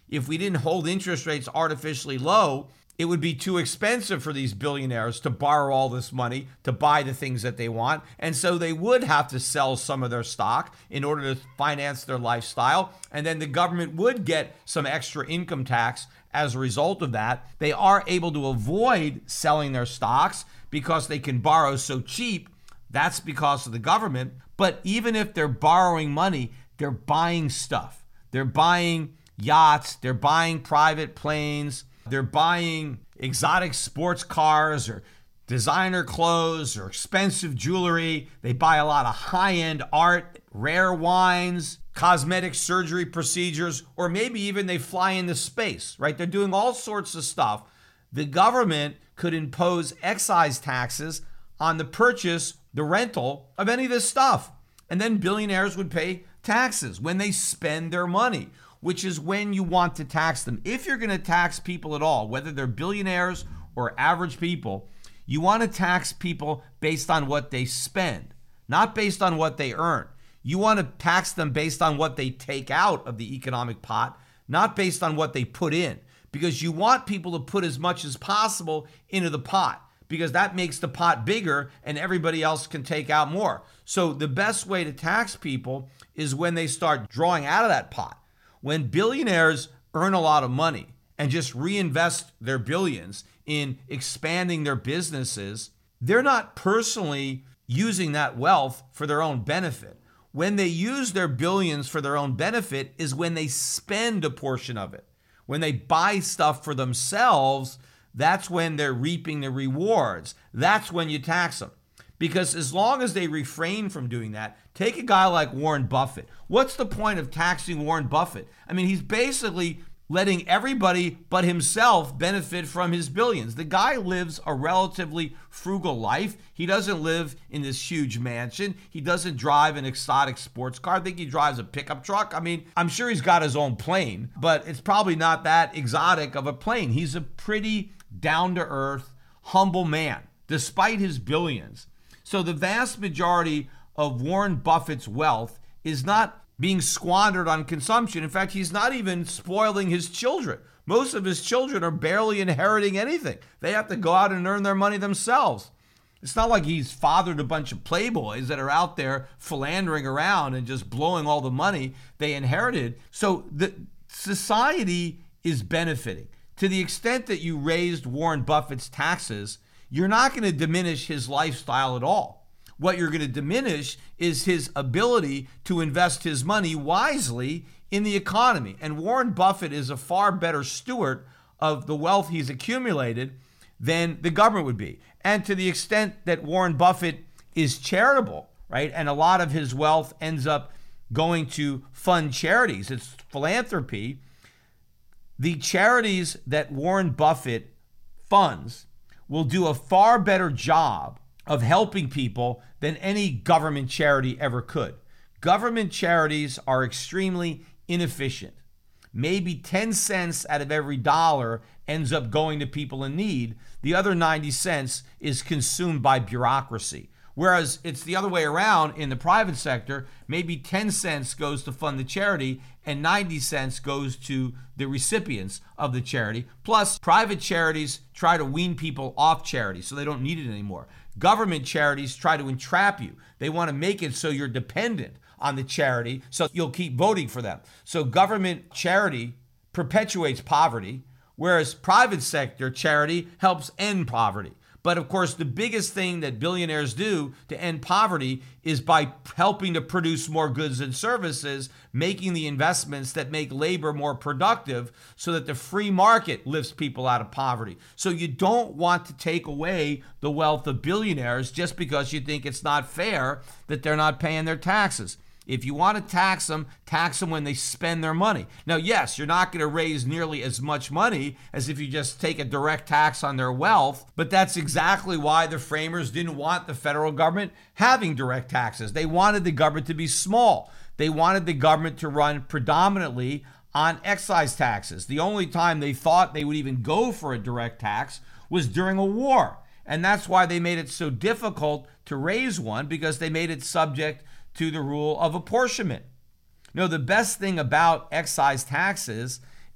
if we didn't hold interest rates artificially low, it would be too expensive for these billionaires to borrow all this money to buy the things that they want. And so they would have to sell some of their stock in order to finance their lifestyle. And then the government would get some extra income tax as a result of that. They are able to avoid selling their stocks because they can borrow so cheap. That's because of the government. But even if they're borrowing money, they're buying stuff. They're buying yachts. They're buying private planes. They're buying exotic sports cars or designer clothes or expensive jewelry. They buy a lot of high-end art, rare wines, cosmetic surgery procedures, or maybe even they fly into space, right? They're doing all sorts of stuff. The government could impose excise taxes on the purchase, the rental of any of this stuff. And then billionaires would pay taxes when they spend their money, which is when you want to tax them. If you're going to tax people at all, whether they're billionaires or average people, you want to tax people based on what they spend, not based on what they earn. You want to tax them based on what they take out of the economic pot, not based on what they put in, because you want people to put as much as possible into the pot, because that makes the pot bigger and everybody else can take out more. So the best way to tax people is when they start drawing out of that pot. When billionaires earn a lot of money and just reinvest their billions in expanding their businesses, they're not personally using that wealth for their own benefit. When they use their billions for their own benefit is when they spend a portion of it. When they buy stuff for themselves, that's when they're reaping the rewards. That's when you tax them. Because as long as they refrain from doing that, take a guy like Warren Buffett. What's the point of taxing Warren Buffett? I mean, he's basically letting everybody but himself benefit from his billions. The guy lives a relatively frugal life. He doesn't live in this huge mansion. He doesn't drive an exotic sports car. I think he drives a pickup truck. I mean, I'm sure he's got his own plane, but it's probably not that exotic of a plane. He's a pretty down-to-earth, humble man, despite his billions. So the vast majority of Warren Buffett's wealth is not being squandered on consumption. In fact, he's not even spoiling his children. Most of his children are barely inheriting anything. They have to go out and earn their money themselves. It's not like he's fathered a bunch of playboys that are out there philandering around and just blowing all the money they inherited. So the society is benefiting. To the extent that you raised Warren Buffett's taxes, you're not going to diminish his lifestyle at all. What you're going to diminish is his ability to invest his money wisely in the economy. And Warren Buffett is a far better steward of the wealth he's accumulated than the government would be. And to the extent that Warren Buffett is charitable, right, and a lot of his wealth ends up going to fund charities, it's philanthropy, the charities that Warren Buffett funds will do a far better job of helping people than any government charity ever could. Government charities are extremely inefficient. Maybe ten cents out of every dollar ends up going to people in need. The other ninety cents is consumed by bureaucracy. Whereas it's the other way around in the private sector, maybe ten cents goes to fund the charity and ninety cents goes to the recipients of the charity. Plus, private charities try to wean people off charity so they don't need it anymore. Government charities try to entrap you. They want to make it so you're dependent on the charity so you'll keep voting for them. So government charity perpetuates poverty, whereas private sector charity helps end poverty. But of course, the biggest thing that billionaires do to end poverty is by helping to produce more goods and services, making the investments that make labor more productive so that the free market lifts people out of poverty. So you don't want to take away the wealth of billionaires just because you think it's not fair that they're not paying their taxes. If you want to tax them, tax them when they spend their money. Now, yes, you're not going to raise nearly as much money as if you just take a direct tax on their wealth, but that's exactly why the framers didn't want the federal government having direct taxes. They wanted the government to be small. They wanted the government to run predominantly on excise taxes. The only time they thought they would even go for a direct tax was during a war. And that's why they made it so difficult to raise one, because they made it subject to the rule of apportionment. You know, the best thing about excise taxes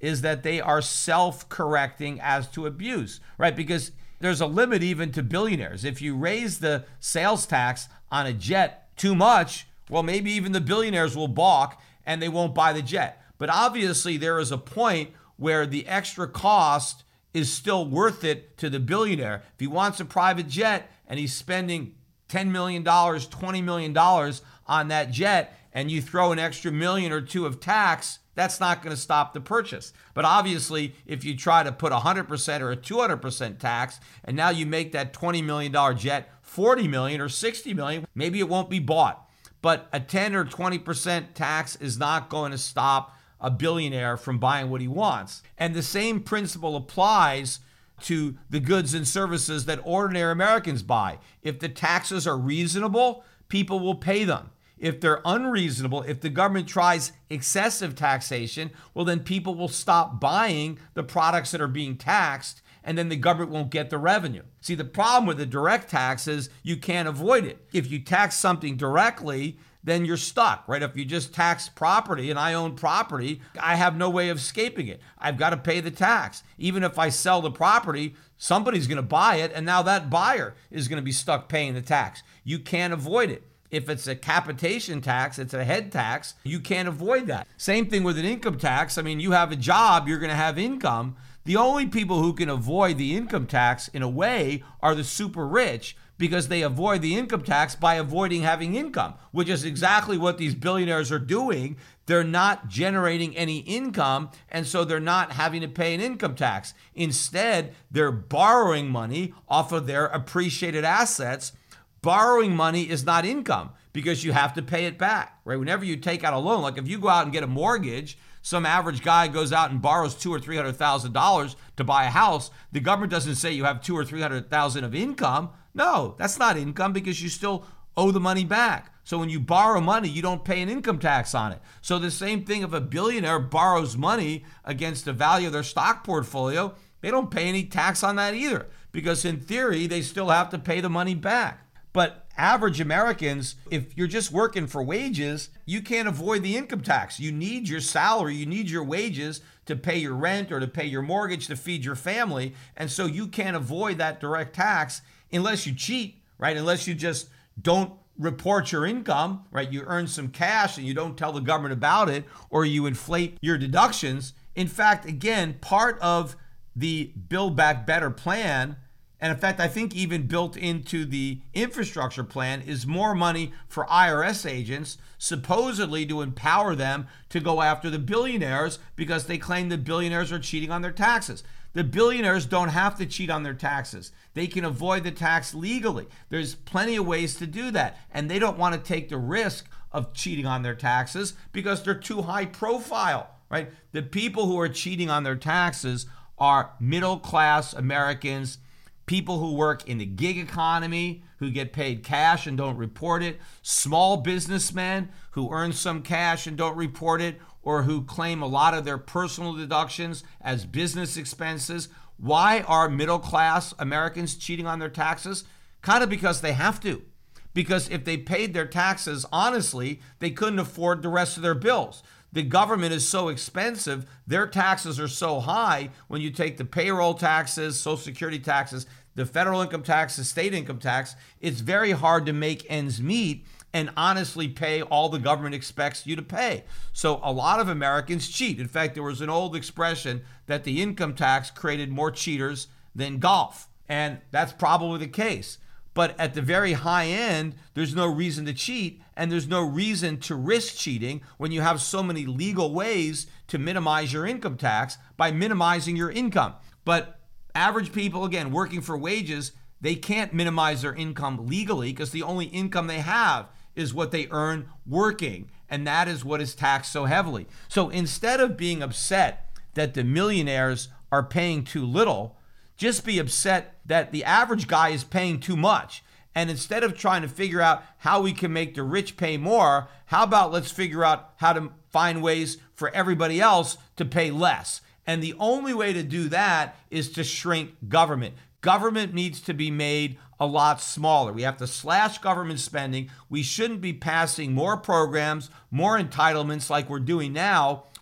is that they are self-correcting as to abuse, right? Because there's a limit even to billionaires. If you raise the sales tax on a jet too much, well, maybe even the billionaires will balk and they won't buy the jet. But obviously there is a point where the extra cost is still worth it to the billionaire. If he wants a private jet and he's spending ten million dollars, twenty million dollars on that jet, and you throw an extra million or two of tax, that's not going to stop the purchase. But obviously, if you try to put one hundred percent or a two hundred percent tax, and now you make that twenty million dollars jet forty million dollars or sixty million dollars, maybe it won't be bought. But a ten or twenty percent tax is not going to stop a billionaire from buying what he wants. And the same principle applies to the goods and services that ordinary Americans buy. If the taxes are reasonable, people will pay them. If they're unreasonable, if the government tries excessive taxation, well, then people will stop buying the products that are being taxed, and then the government won't get the revenue. See, the problem with the direct tax is you can't avoid it. If you tax something directly, then you're stuck, right? If you just tax property and I own property, I have no way of escaping it. I've got to pay the tax. Even if I sell the property, somebody's going to buy it, and now that buyer is going to be stuck paying the tax. You can't avoid it. If it's a capitation tax, it's a head tax, you can't avoid that. Same thing with an income tax. I mean, you have a job, you're going to have income. The only people who can avoid the income tax in a way are the super rich, because they avoid the income tax by avoiding having income, which is exactly what these billionaires are doing. They're not generating any income, and so they're not having to pay an income tax. Instead, they're borrowing money off of their appreciated assets. Borrowing money is not income because you have to pay it back, right? Whenever you take out a loan, like if you go out and get a mortgage, some average guy goes out and borrows two or three hundred thousand dollars to buy a house. The government doesn't say you have two or three hundred thousand of income. No, that's not income because you still owe the money back. So when you borrow money, you don't pay an income tax on it. So the same thing, if a billionaire borrows money against the value of their stock portfolio, they don't pay any tax on that either, because in theory, they still have to pay the money back. But average Americans, if you're just working for wages, you can't avoid the income tax. You need your salary, you need your wages to pay your rent or to pay your mortgage, to feed your family. And so you can't avoid that direct tax unless you cheat, right? Unless you just don't report your income, right? You earn some cash and you don't tell the government about it, or you inflate your deductions. In fact, again, part of the Build Back Better plan, and in fact, I think even built into the infrastructure plan, is more money for I R S agents, supposedly to empower them to go after the billionaires because they claim the billionaires are cheating on their taxes. The billionaires don't have to cheat on their taxes. They can avoid the tax legally. There's plenty of ways to do that. And they don't want to take the risk of cheating on their taxes because they're too high profile, right? The people who are cheating on their taxes are middle-class Americans, people who work in the gig economy, who get paid cash and don't report it, small businessmen who earn some cash and don't report it, or who claim a lot of their personal deductions as business expenses. Why are middle-class Americans cheating on their taxes? Kind of because they have to. Because if they paid their taxes honestly, they couldn't afford the rest of their bills. The government is so expensive, their taxes are so high. When you take the payroll taxes, Social Security taxes, the federal income tax, the state income tax, it's very hard to make ends meet and honestly pay all the government expects you to pay. So a lot of Americans cheat. In fact, there was an old expression that the income tax created more cheaters than golf. And that's probably the case. But at the very high end, there's no reason to cheat, and there's no reason to risk cheating when you have so many legal ways to minimize your income tax by minimizing your income. But average people, again, working for wages, they can't minimize their income legally because the only income they have is what they earn working, and that is what is taxed so heavily. So instead of being upset that the millionaires are paying too little, just be upset that the average guy is paying too much. And instead of trying to figure out how we can make the rich pay more, how about let's figure out how to find ways for everybody else to pay less? And the only way to do that is to shrink government. Government needs to be made a lot smaller. We have to slash government spending. We shouldn't be passing more programs, more entitlements like we're doing now,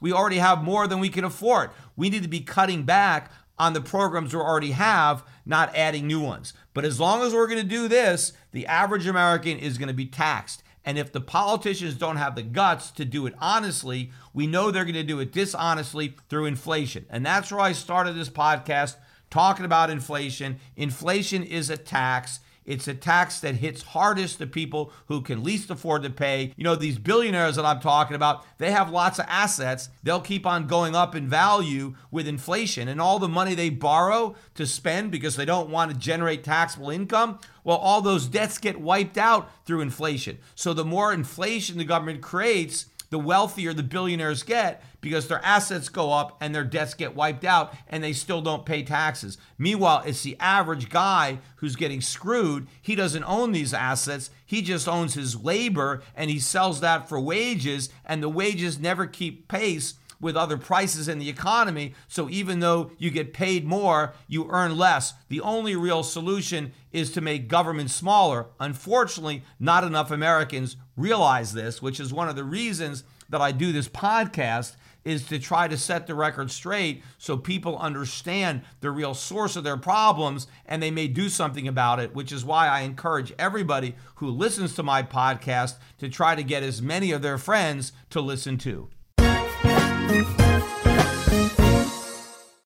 We already have more than we can afford. We need to be cutting back on the programs we already have, not adding new ones. But as long as we're going to do this, the average American is going to be taxed. And if the politicians don't have the guts to do it honestly, we know they're going to do it dishonestly through inflation. And that's where I started this podcast, talking about inflation. Inflation is a tax. It's a tax that hits hardest the people who can least afford to pay. You know, these billionaires that I'm talking about, they have lots of assets. They'll keep on going up in value with inflation. And all the money they borrow to spend because they don't want to generate taxable income, well, all those debts get wiped out through inflation. So the more inflation the government creates, the wealthier the billionaires get because their assets go up and their debts get wiped out and they still don't pay taxes. Meanwhile, it's the average guy who's getting screwed. He doesn't own these assets. He just owns his labor and he sells that for wages, and the wages never keep pace with other prices in the economy. So even though you get paid more, you earn less. The only real solution is to make government smaller. Unfortunately, not enough Americans realize this, which is one of the reasons that I do this podcast, is to try to set the record straight so people understand the real source of their problems and they may do something about it, which is why I encourage everybody who listens to my podcast to try to get as many of their friends to listen to.